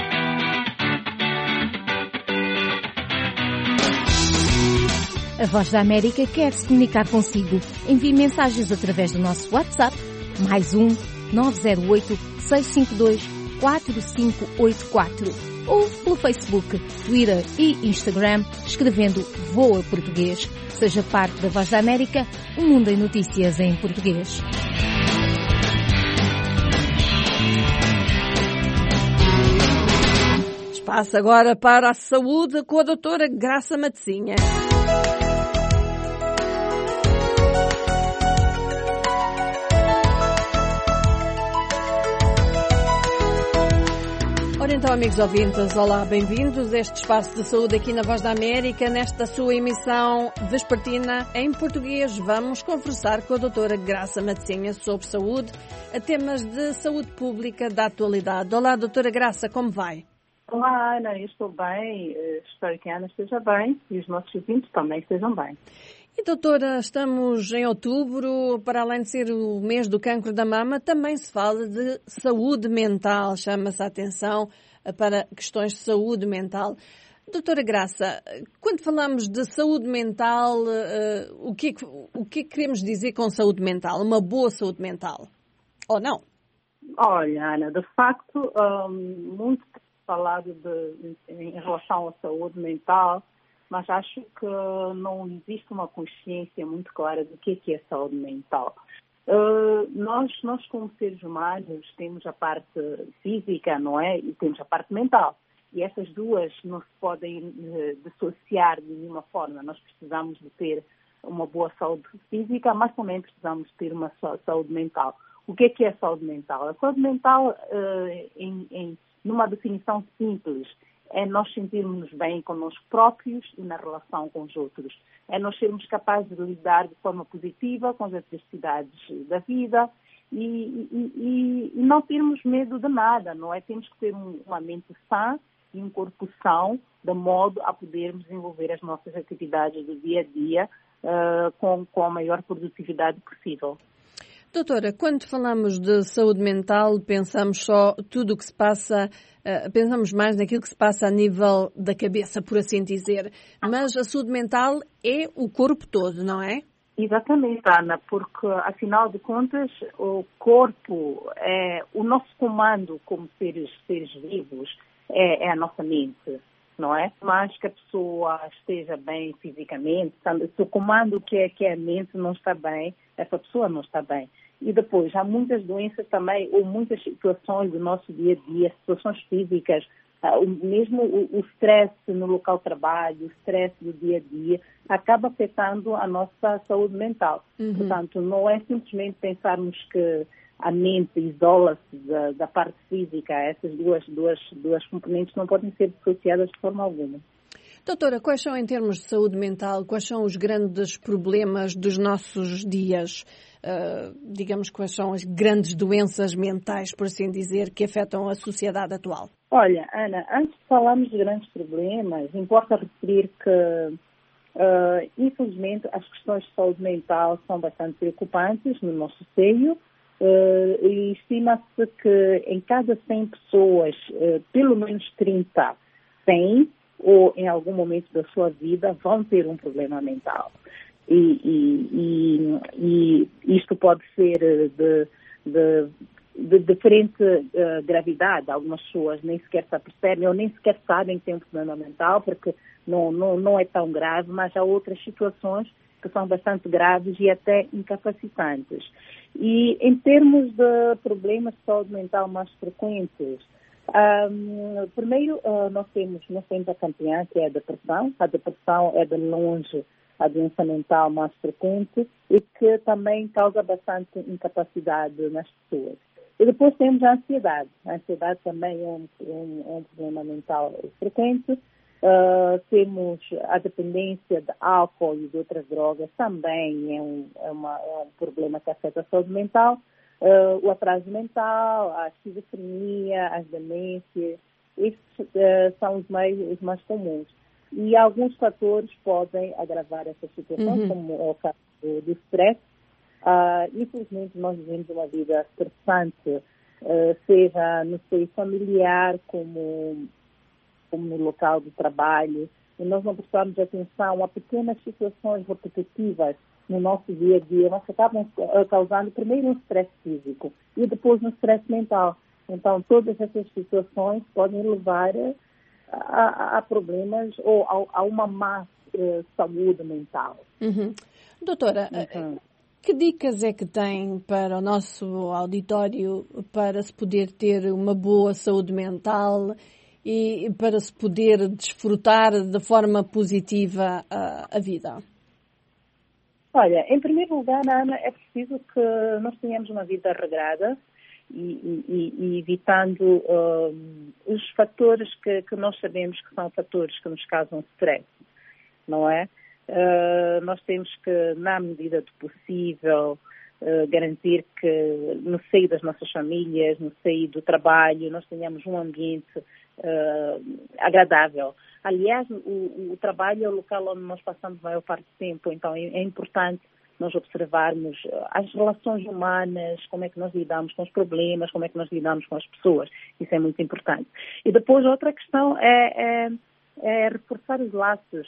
A Voz da América quer se comunicar consigo. Envie mensagens através do nosso WhatsApp, mais um nove zero oito, seis cinco dois, quatro cinco oito quatro. Ou pelo Facebook, Twitter e Instagram, escrevendo Voa Português. Seja parte da Voz da América, um mundo em notícias em português. Espaço agora para a saúde com a doutora Graça Matezinha. Ora então, amigos ouvintes, olá, bem-vindos a este espaço de saúde aqui na Voz da América. Nesta sua emissão vespertina em português, vamos conversar com a doutora Graça Matezinha sobre saúde, a temas de saúde pública da atualidade. Olá, doutora Graça, como vai? Olá, Ana, eu estou bem, espero que a Ana esteja bem e os nossos ouvintes também estejam bem. E, doutora, estamos em outubro, para além de ser o mês do cancro da mama, também se fala de saúde mental, chama-se a atenção para questões de saúde mental. Doutora Graça, quando falamos de saúde mental, uh, o, que é que, o que é que queremos dizer com saúde mental? Uma boa saúde mental? Ou não? Olha, Ana, de facto, um, muito falado de, em relação à saúde mental, mas acho que não existe uma consciência muito clara do que é, que é saúde mental. Uh, nós, nós, como seres humanos, temos a parte física, não é? E temos a parte mental. E essas duas não se podem uh, dissociar de nenhuma forma. Nós precisamos de ter uma boa saúde física, mas também precisamos ter uma saúde mental. O que é que é saúde mental? A saúde mental, uh, em, em, numa definição simples, é nós sentirmos bem connosco próprios e na relação com os outros. É nós sermos capazes de lidar de forma positiva com as adversidades da vida e, e, e, e não termos medo de nada, não é? Temos que ter um, uma mente sã e um corpo são, de modo a podermos desenvolver as nossas atividades do dia a dia uh, com, com a maior produtividade possível. Doutora, quando falamos de saúde mental, pensamos só tudo o que se passa, uh, pensamos mais naquilo que se passa a nível da cabeça, por assim dizer. Mas a saúde mental é o corpo todo, não é? Exatamente, Ana, porque, afinal de contas, o corpo, é o nosso comando como seres, seres vivos, é, é a nossa mente, não é? Mas que a pessoa esteja bem fisicamente, se o comando que é, que é a mente não está bem, essa pessoa não está bem. E depois, há muitas doenças também, ou muitas situações do nosso dia a dia, situações físicas, uh, mesmo o stress no local de trabalho, o stress do dia a dia, acaba afetando a nossa saúde mental. Uhum. Portanto, não é simplesmente pensarmos que a mente isola-se da, da parte física. Essas duas, duas, duas componentes não podem ser dissociadas de forma alguma. Doutora, quais são, em termos de saúde mental, quais são os grandes problemas dos nossos dias? Uh, digamos, quais são as grandes doenças mentais, por assim dizer, que afetam a sociedade atual? Olha, Ana, antes de falarmos de grandes problemas, importa referir que, uh, infelizmente, as questões de saúde mental são bastante preocupantes no nosso seio. Uh, e estima-se que em cada cem pessoas, uh, pelo menos trinta têm ou em algum momento da sua vida vão ter um problema mental. E, e, e, e isto pode ser de, de, de diferente uh, gravidade. Algumas pessoas nem sequer se apercebem ou nem sequer sabem que têm um problema mental porque não, não, não é tão grave, mas há outras situações que são bastante graves e até incapacitantes. E em termos de problemas de saúde mental mais frequentes, Um, primeiro, uh, nós, temos, nós temos a campeã, que é a depressão. A depressão é de longe a doença mental mais frequente e que também causa bastante incapacidade nas pessoas. E depois temos a ansiedade. A ansiedade também é um, um, é um problema mental frequente. Uh, temos a dependência de álcool e de outras drogas, também é um, é uma, é um problema que afeta a saúde mental. Uh, o atraso mental, a esquizofrenia, as demências, esses uh, são os mais, os mais comuns. E alguns fatores podem agravar essa situação, uhum. como é o caso do, do stress. Uh, infelizmente, nós vivemos uma vida estressante, uh, seja no seio familiar, como, como no local de trabalho, e nós não prestamos atenção a pequenas situações repetitivas no nosso dia a dia, mas acabam causando primeiro um stress físico e depois um stress mental. Então, todas essas situações podem levar a, a problemas ou a, a uma má eh, saúde mental. Uhum. Doutora, uhum. que dicas é que tem para o nosso auditório para se poder ter uma boa saúde mental e para se poder desfrutar de forma positiva a, a vida? Olha, em primeiro lugar, Ana, é preciso que nós tenhamos uma vida regrada e, e, e evitando uh, os fatores que, que nós sabemos que são fatores que nos causam stress, não é? Uh, nós temos que, na medida do possível, uh, garantir que no seio das nossas famílias, no seio do trabalho, nós tenhamos um ambiente uh, agradável. Aliás, o, o trabalho é o local onde nós passamos a maior parte do tempo, então é, é importante nós observarmos as relações humanas, como é que nós lidamos com os problemas, como é que nós lidamos com as pessoas. Isso é muito importante. E depois outra questão é, é, é reforçar os laços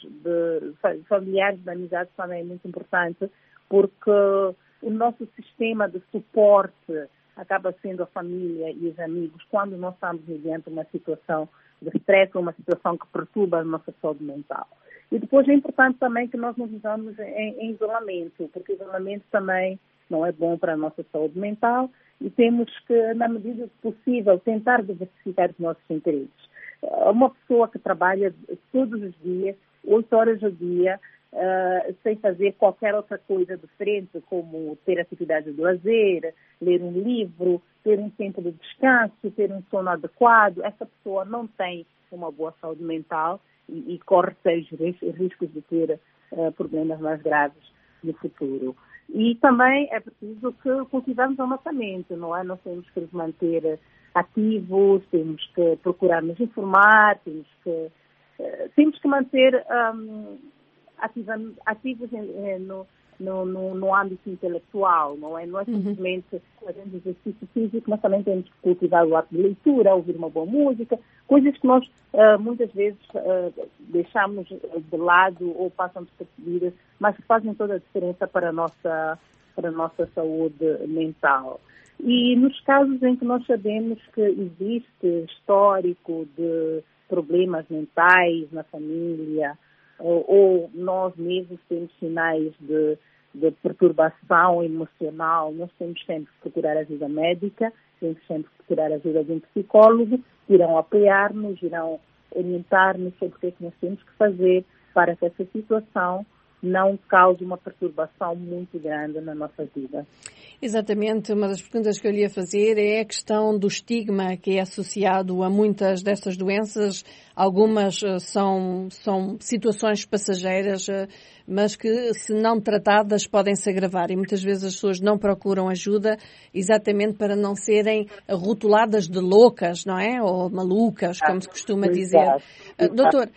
de familiares, de amizades também é muito importante, porque o nosso sistema de suporte acaba sendo a família e os amigos quando nós estamos mediante uma situação de estresse ou uma situação que perturba a nossa saúde mental. E depois é importante também que nós não vivamos em, em isolamento, porque isolamento também não é bom para a nossa saúde mental e temos que, na medida do possível, tentar diversificar os nossos interesses. Uma pessoa que trabalha todos os dias, oito horas ao dia, uh, sem fazer qualquer outra coisa diferente, como ter atividades de lazer, ler um livro, ter um tempo de descanso, ter um sono adequado, essa pessoa não tem uma boa saúde mental e, e corre sérios riscos de ter uh, problemas mais graves no futuro. E também é preciso que cultivemos a nossa mente, não é? Nós temos que nos manter ativos, temos que procurar nos informar, temos que, uh, temos que manter um, ativos, ativos em, no, no, no, no âmbito intelectual, não é? Não é simplesmente fazendo exercício físico, mas também temos que cultivar o ato de leitura, ouvir uma boa música, coisas que nós uh, muitas vezes uh, deixamos de lado ou passam despercebidas, mas que fazem toda a diferença para a nossa, para a nossa saúde mental. E nos casos em que nós sabemos que existe histórico de problemas mentais na família, ou, ou nós mesmos temos sinais de, de perturbação emocional, nós temos sempre que procurar ajuda médica, temos sempre que procurar ajuda de um psicólogo, irão apoiar-nos, irão orientar-nos sobre o que é que nós temos que fazer para que essa situação não cause uma perturbação muito grande na nossa vida. Exatamente. Uma das perguntas que eu lhe ia fazer é a questão do estigma que é associado a muitas destas doenças. Algumas são, são situações passageiras, mas que, se não tratadas, podem se agravar. E muitas vezes as pessoas não procuram ajuda exatamente para não serem rotuladas de loucas, não é? Ou malucas, como se costuma dizer. Uh, doutor,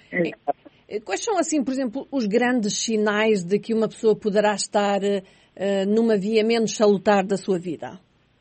quais são, assim, por exemplo, os grandes sinais de que uma pessoa poderá estar uh, numa via menos salutar da sua vida?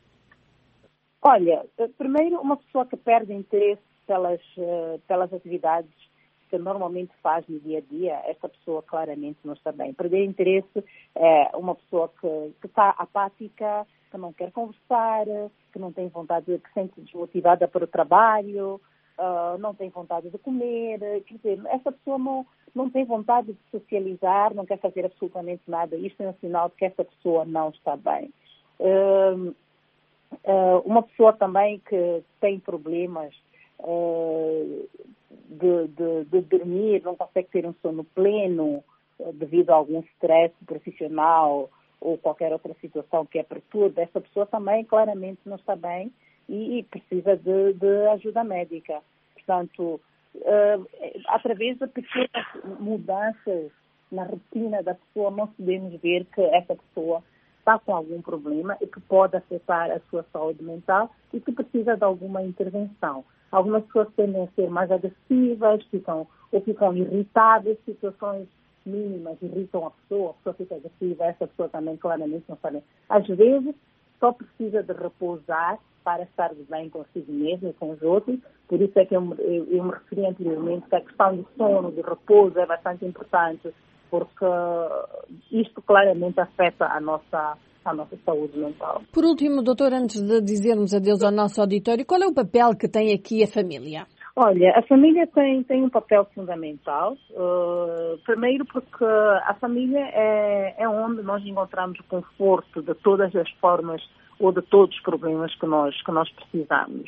Olha, primeiro, uma pessoa que perde interesse pelas, uh, pelas atividades que normalmente faz no dia a dia, esta pessoa claramente não está bem. Perder interesse é uma pessoa que, que está apática, que não quer conversar, que não tem vontade, que se sente desmotivada para o trabalho, Uh, não tem vontade de comer, quer dizer, essa pessoa não, não tem vontade de socializar, não quer fazer absolutamente nada. Isto é um sinal de que essa pessoa não está bem. Uh, uh, uma pessoa também que tem problemas uh, de, de, de dormir, não consegue ter um sono pleno uh, devido a algum stress profissional ou qualquer outra situação que a perturba, essa pessoa também claramente não está bem e precisa de, de ajuda médica. Portanto, uh, através de pequenas mudanças na rotina da pessoa, nós podemos ver que essa pessoa está com algum problema e que pode afetar a sua saúde mental e que precisa de alguma intervenção. Algumas pessoas tendem a ser mais agressivas, ficam, ou ficam irritadas, situações mínimas irritam a pessoa, a pessoa fica agressiva, essa pessoa também claramente não está bem. Às vezes, só precisa de repousar para estar bem consigo mesmo e com os outros. Por isso é que eu, eu, eu me referi anteriormente que a questão do sono, do repouso é bastante importante, porque isto claramente afeta a nossa, a nossa saúde mental. Por último, doutor, antes de dizermos adeus ao nosso auditório, qual é o papel que tem aqui a família? Olha, a família tem, tem um papel fundamental. Uh, primeiro porque a família é, é onde nós encontramos o conforto de todas as formas ou de todos os problemas que nós, que nós precisamos.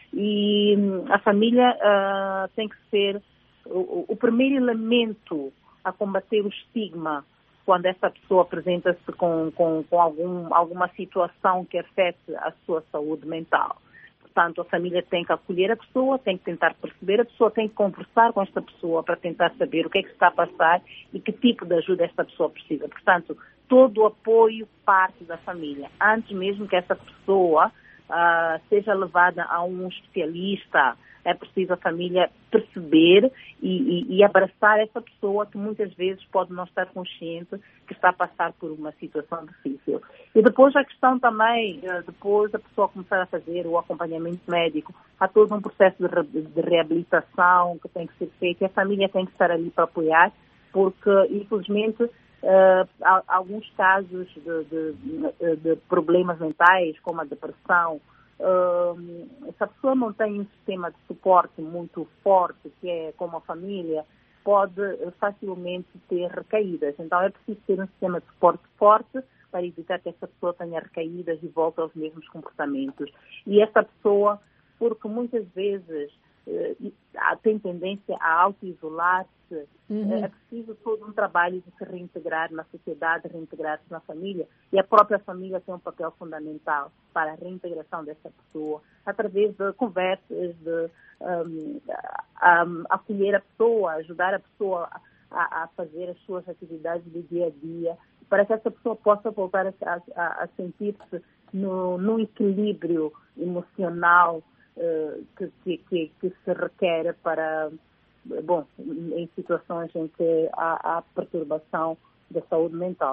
E a família uh, tem que ser o, o primeiro elemento a combater o estigma quando essa pessoa apresenta-se com, com, com algum, alguma situação que afete a sua saúde mental. Portanto, a família tem que acolher a pessoa, tem que tentar perceber a pessoa, tem que conversar com esta pessoa para tentar saber o que é que se está a passar e que tipo de ajuda esta pessoa precisa. Portanto, todo o apoio parte da família, antes mesmo que essa pessoa uh, seja levada a um especialista. É preciso a família perceber e, e, e abraçar essa pessoa que muitas vezes pode não estar consciente que está a passar por uma situação difícil. E depois a questão também, depois a pessoa começar a fazer o acompanhamento médico, há todo um processo de, re, de reabilitação que tem que ser feito e a família tem que estar ali para apoiar, porque infelizmente Uh, há alguns casos de, de, de problemas mentais, como a depressão, uh, se a pessoa não tem um sistema de suporte muito forte, que é como a família, pode facilmente ter recaídas. Então é preciso ter um sistema de suporte forte para evitar que essa pessoa tenha recaídas e volte aos mesmos comportamentos. E essa pessoa, porque muitas vezes uh, tem tendência a auto-isolar-se, uhum. É preciso todo um trabalho de se reintegrar na sociedade, reintegrar-se na família, e a própria família tem um papel fundamental para a reintegração dessa pessoa, através de conversas, de um, um, acolher a pessoa, ajudar a pessoa a, a fazer as suas atividades do dia a dia, para que essa pessoa possa voltar a, a, a sentir-se no, no equilíbrio emocional uh, que, que, que se requer para... Bom, em situações em que há, há perturbação da saúde mental.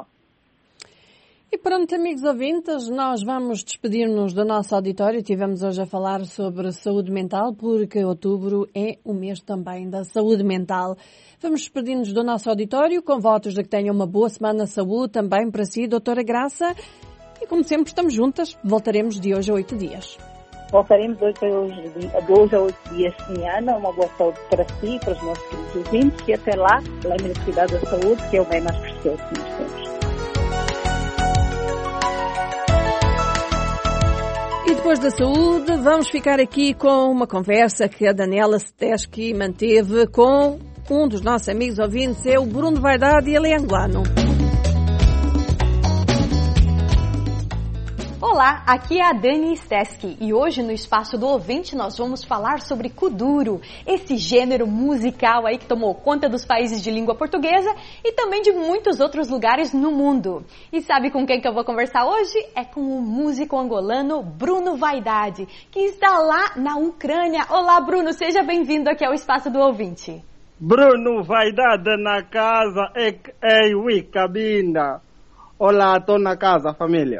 E pronto, amigos ouvintes, nós vamos despedir-nos do nosso auditório. Tivemos hoje a falar sobre saúde mental, porque outubro é o mês também da saúde mental. Vamos despedir-nos do nosso auditório com votos de que tenham uma boa semana de saúde também para si, doutora Graça. E como sempre, estamos juntas. Voltaremos de hoje a oito dias. Voltaremos hoje a dois a oito dias em Ana. Uma boa saúde para si e para os nossos queridos ouvintes. E até lá, lembre-se de cuidar da saúde, que é o bem mais precioso que nós temos. E depois da saúde, vamos ficar aqui com uma conversa que a Daniela Seteschi manteve com um dos nossos amigos ouvintes, é o Bruno Vaidade, e ele é angolano. Olá, aqui é a Dani Seteschi e hoje no Espaço do Ouvinte nós vamos falar sobre kuduro, esse gênero musical aí que tomou conta dos países de língua portuguesa e também de muitos outros lugares no mundo. E sabe com quem que eu vou conversar hoje? É com o músico angolano Bruno Vaidade, que está lá na Ucrânia. Olá, Bruno, seja bem-vindo aqui ao Espaço do Ouvinte. Bruno Vaidade na casa, ei, ui, cabina. Olá, tô na casa, família.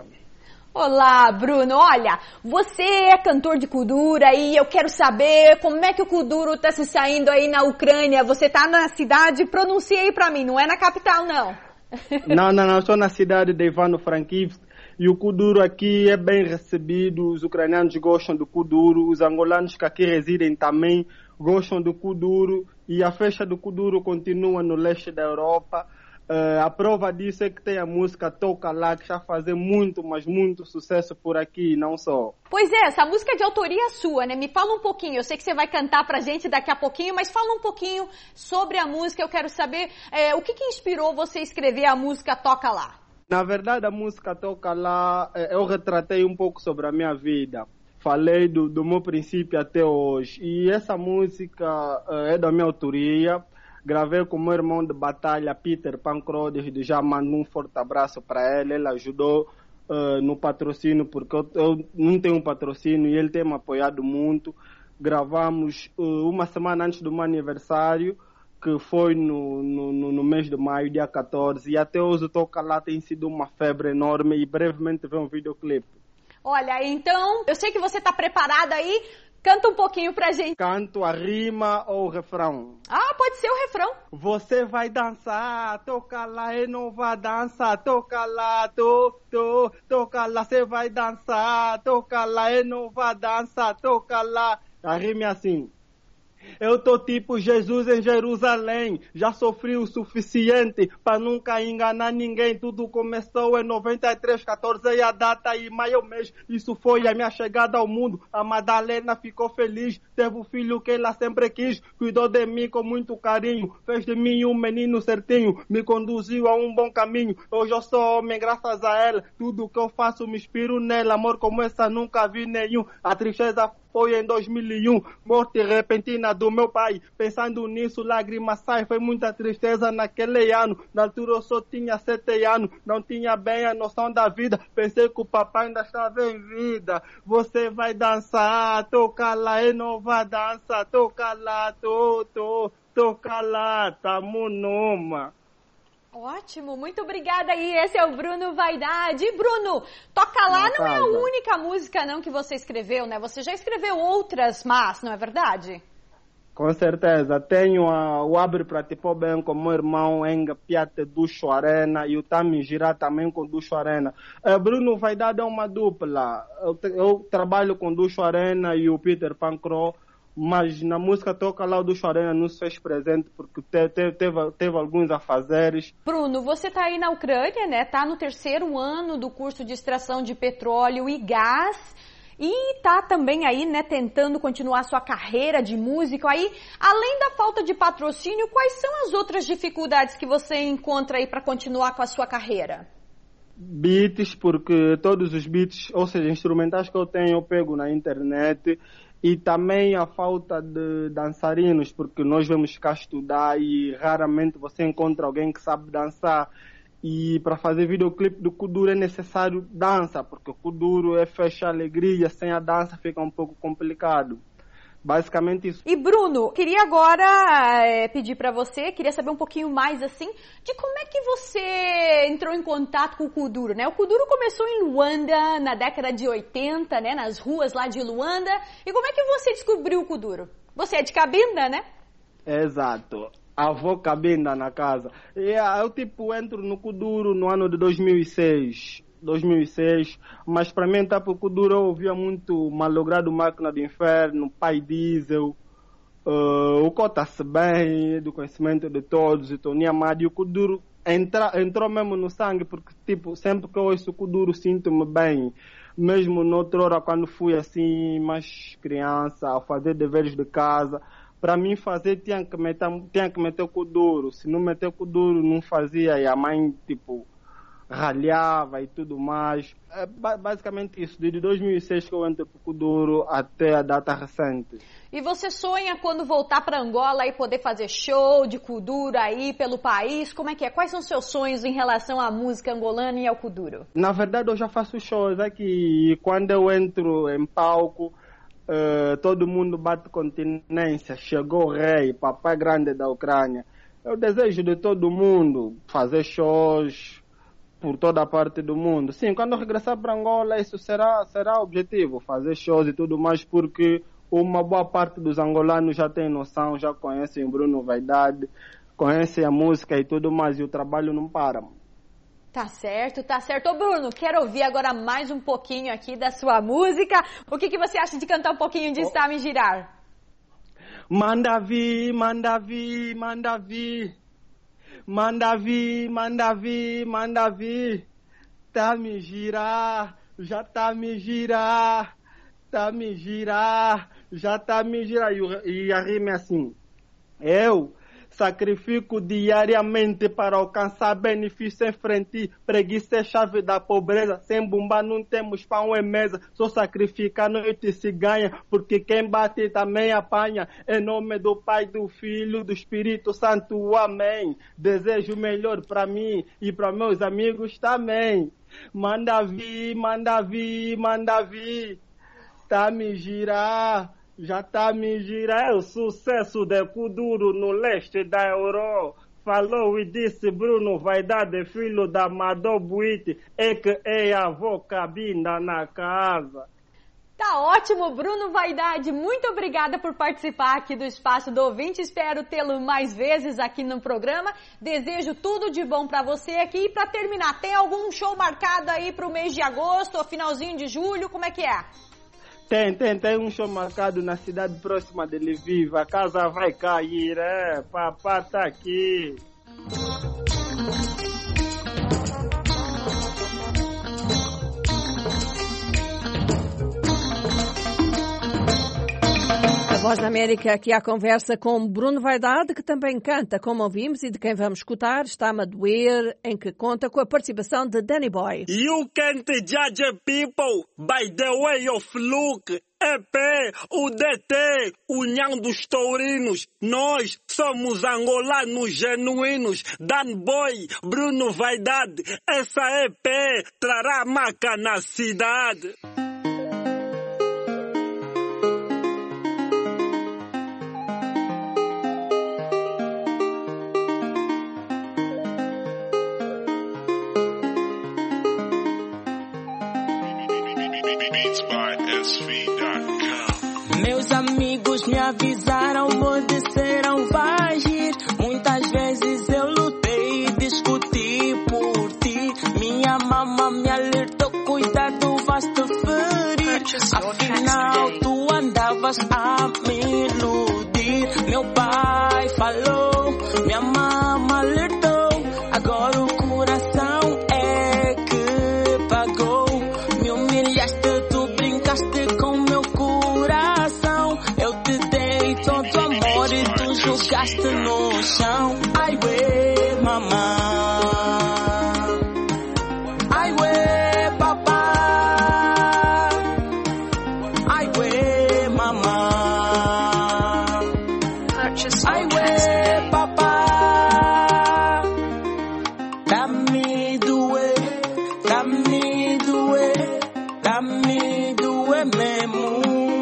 Olá, Bruno. Olha, você é cantor de kuduro e eu quero saber como é que o kuduro está se saindo aí na Ucrânia. Você está na cidade, pronuncia aí para mim, não é na capital, não. Não, não, não, estou na cidade de Ivano-Frankivsk e o kuduro aqui é bem recebido, os ucranianos gostam do kuduro, os angolanos que aqui residem também gostam do kuduro e a festa do kuduro continua no leste da Europa. Uh, a prova disso é que tem a música Toca Lá, que está fazendo muito, mas muito sucesso por aqui, não só. Pois é, essa música é de autoria sua, né? Me fala um pouquinho, eu sei que você vai cantar pra gente daqui a pouquinho, mas fala um pouquinho sobre a música, eu quero saber é, o que, que inspirou você a escrever a música Toca Lá. Na verdade, a música Toca Lá, eu retratei um pouco sobre a minha vida. Falei do, do meu princípio até hoje. E essa música é da minha autoria. Gravei com o meu irmão de batalha, Peter Pancro, desde já mando um forte abraço para ele. Ele ajudou uh, no patrocínio, porque eu, eu não tenho um patrocínio e ele tem me apoiado muito. Gravamos uh, uma semana antes do meu aniversário, que foi no, no, no mês de maio, dia catorze. E até hoje o Toca Lá tem sido uma febre enorme e brevemente vem um videoclipe. Olha, então, eu sei que você está preparada aí. Canta um pouquinho pra gente. Canto a rima ou o refrão? Ah, pode ser o refrão. Você vai dançar, toca lá e não vai dançar, toca lá, to, to, toca lá, você vai dançar, toca lá e não vai dançar, toca lá. A rima é assim. Eu tô tipo Jesus em Jerusalém, já sofri o suficiente para nunca enganar ninguém. Tudo começou em noventa e três, catorze a data e maio mês. Isso foi a minha chegada ao mundo. A Madalena ficou feliz, teve o filho que ela sempre quis, cuidou de mim com muito carinho, fez de mim um menino certinho, me conduziu a um bom caminho. Hoje eu sou homem graças a ela, tudo que eu faço me inspiro nela. Amor como essa nunca vi nenhum. A tristeza foi em dois mil e um, morte repentina do meu pai. Pensando nisso, lágrimas saem. Foi muita tristeza naquele ano. Na altura eu só tinha sete anos. Não tinha bem a noção da vida. Pensei que o papai ainda estava em vida. Você vai dançar, toca lá e não vai dançar. Toca lá, tô, tô, toca lá, tamo numa. Ótimo, muito obrigada aí. Esse é o Bruno Vaidade. E Bruno, Toca Lá não é a única música não que você escreveu, né? Você já escreveu outras, mas não é verdade? Com certeza. Tenho a, o Abre Pra Te Pôr Bem com meu irmão Enga Piate Ducho Arena e o Tami Girá também com Ducho Arena. É, Bruno Vaidade é uma dupla. Eu, eu trabalho com Ducho Arena e o Peter Pancro. Mas na música Toca Lá, o Ducho Arena não se fez presente porque te, te, teve, teve alguns afazeres. Bruno, você está aí na Ucrânia, né? Está no terceiro ano do curso de extração de petróleo e gás e está também aí, né, tentando continuar sua carreira de músico. Aí, além da falta de patrocínio, quais são as outras dificuldades que você encontra aí para continuar com a sua carreira? Beats, porque todos os beats, ou seja, instrumentais que eu tenho, eu pego na internet. E também a falta de dançarinos, porque nós vamos cá estudar e raramente você encontra alguém que sabe dançar. E para fazer videoclipe do Kuduro é necessário dança, porque o Kuduro é festa alegria, sem a dança fica um pouco complicado. Basicamente isso. E Bruno, queria agora é, pedir para você, queria saber um pouquinho mais assim, de como é que você entrou em contato com o Kuduro, né? O Kuduro começou em Luanda na década de oitenta, né? Nas ruas lá de Luanda. E como é que você descobriu o Kuduro? Você é de Cabinda, né? Exato. Avô Cabinda na casa. E eu tipo entro no Kuduro no ano de dois mil e seis. dois mil e seis, mas para mim tá porque Kuduro eu ouvia muito Malogrado Máquina do Inferno, Pai Diesel, uh, o Cota-se Bem, do conhecimento de todos, e Tony Amado, e o Kuduro entra, entrou mesmo no sangue, porque tipo, sempre que eu ouço o Kuduro sinto-me bem, mesmo noutra hora quando fui assim, mais criança, a fazer deveres de casa, para mim fazer tinha que meter, tinha que meter o Kuduro, se não meter o Kuduro não fazia, e a mãe tipo ralhava e tudo mais. É basicamente isso, desde dois mil e seis que eu entro pro Kuduro até a data recente. E você sonha quando voltar para Angola e poder fazer show de Kuduro aí pelo país? Como é que é? Quais são os seus sonhos em relação à música angolana e ao Kuduro? Na verdade eu já faço shows aqui e quando eu entro em palco uh, todo mundo bate continência, chegou o rei, papai grande da Ucrânia. Eu desejo de todo mundo fazer shows por toda a parte do mundo. Sim, quando eu regressar para Angola, isso será, será o objetivo, fazer shows e tudo mais, porque uma boa parte dos angolanos já tem noção, já conhecem o Bruno Vaidade, conhecem a música e tudo mais, e o trabalho não para. Tá certo, tá certo. Ô Bruno, quero ouvir agora mais um pouquinho aqui da sua música. O que, que você acha de cantar um pouquinho de Está Me Girar? Manda vir, manda vir, manda vir. Manda vir, manda vir, manda vir, tá me girar, já tá me girar, tá me girar, já tá me girar. E a rima é assim, eu sacrifico diariamente para alcançar benefício em frente. Preguiça é chave da pobreza. Sem bomba não temos pão e mesa. Só sacrifica a noite se ganha, porque quem bate também apanha. Em nome do Pai, do Filho, do Espírito Santo, amém. Desejo melhor para mim e para meus amigos também. Manda vir, manda vir, manda vir. Tá me girar. Já tá me girar, é o sucesso de Kuduro no leste da Europa. Falou e disse Bruno Vaidade, filho da Madô Buite, é que é avô Cabinda na casa. Tá ótimo, Bruno Vaidade. Muito obrigada por participar aqui do Espaço do Ouvinte. Espero tê-lo mais vezes aqui no programa. Desejo tudo de bom pra você aqui. E pra terminar, tem algum show marcado aí pro mês de agosto ou finalzinho de julho? Como é que é? Tem, tem, tem um show marcado na cidade próxima de Lviv. A casa vai cair, é, papá tá aqui. A Voz da América aqui à conversa com Bruno Vaidade, que também canta, como ouvimos, e de quem vamos escutar, Está-me a Doer, em que conta com a participação de Danny Boy. You can't judge people by the way of look. E P, o D T, União dos Taurinos, nós somos angolanos genuínos. Dan Boy, Bruno Vaidade, essa E P trará maca na cidade. Meus amigos me avisaram, você serão vagir. Muitas vezes eu lutei e discuti por ti. Minha mama me alertou, cuidado, vais te ferir. Afinal tu andavas a me iludir. Meu pai falou, minha mama alertou. Agora o coração é que pagou. Me humilhaste, tu brincaste com meu coração. Eu te dei todo amor e tu jogaste no chão. Ai, ué, mamãe. Ai, ué, papá. Ai, ué, mamãe. Ai, ué, papá. Tá-me doer, tá-me doer, tá-me doer mesmo.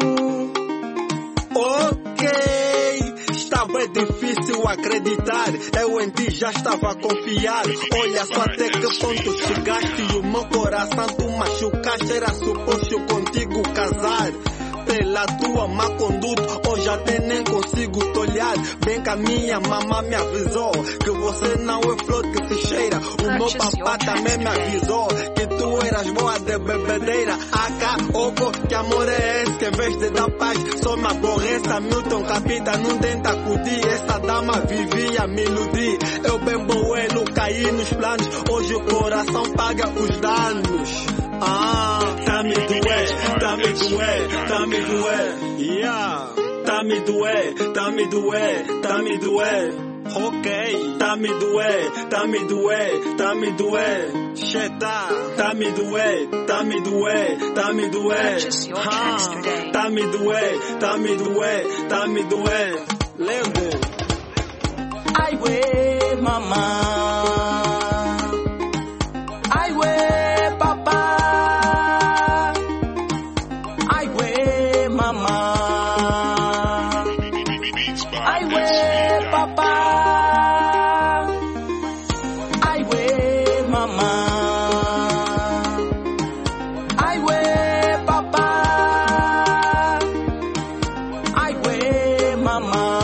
Ok, estava difícil acreditar. Eu em ti já estava a confiar. Olha só até que ponto chegaste e o meu coração tu machucaste. Era suposto contigo casar. Pela tua má conduta, hoje até nem consigo te olhar. Bem que a minha mamã me avisou que você não é flor que se cheira. O meu papá também me avisou que tu eras boa de bebedeira. Acá, oco, que amor é esse que em vez de dar paz só me aborrece. Milton Capita não tenta acudir. Essa dama vivia a me iludir. Eu bem boelo, caí nos planos. Hoje o coração paga os danos. Ah, tá me doer, tá me doer, tá me doer, yeah. Tá me doer, tá me doer, tá me doer. Ok, tá me doer, tá me doer, tá me doer. Cheta, tá me doer, tá me doer, tá me doer. Ah, tá me doer, tá me doer, tá me doer. Lembro. Ai, ué, mamãe. Ai, ué, papá. Ai, ué, mamãe. Ai, ué, papá. Ai, ué, mamãe. Ai, ué, papá. Ai, ué, mamãe.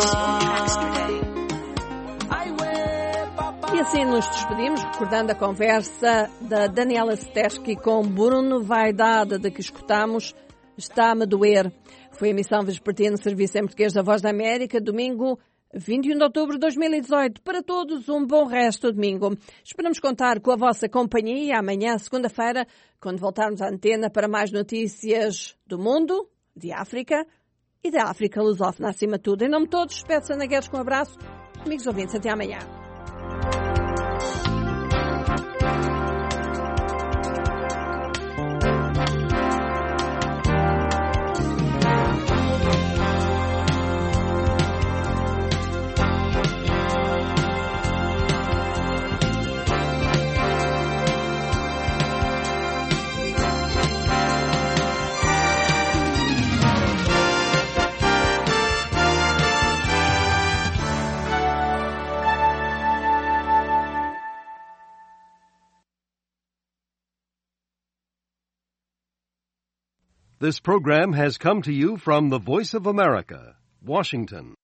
E assim nos despedimos, recordando a conversa da Daniela Steski com Bruno Vaidade, de que escutamos Está-me a Doer. Foi a emissão vespertina no Serviço em Português da Voz da América, domingo vinte e um de outubro de dois mil e dezoito. Para todos, um bom resto de domingo. Esperamos contar com a vossa companhia amanhã, segunda-feira, quando voltarmos à antena para mais notícias do mundo, de África e da África lusófona, acima de tudo. Em nome de todos, peço a Ana Guedes com um abraço. Amigos ouvintes, até amanhã. This program has come to you from the Voice of America, Washington.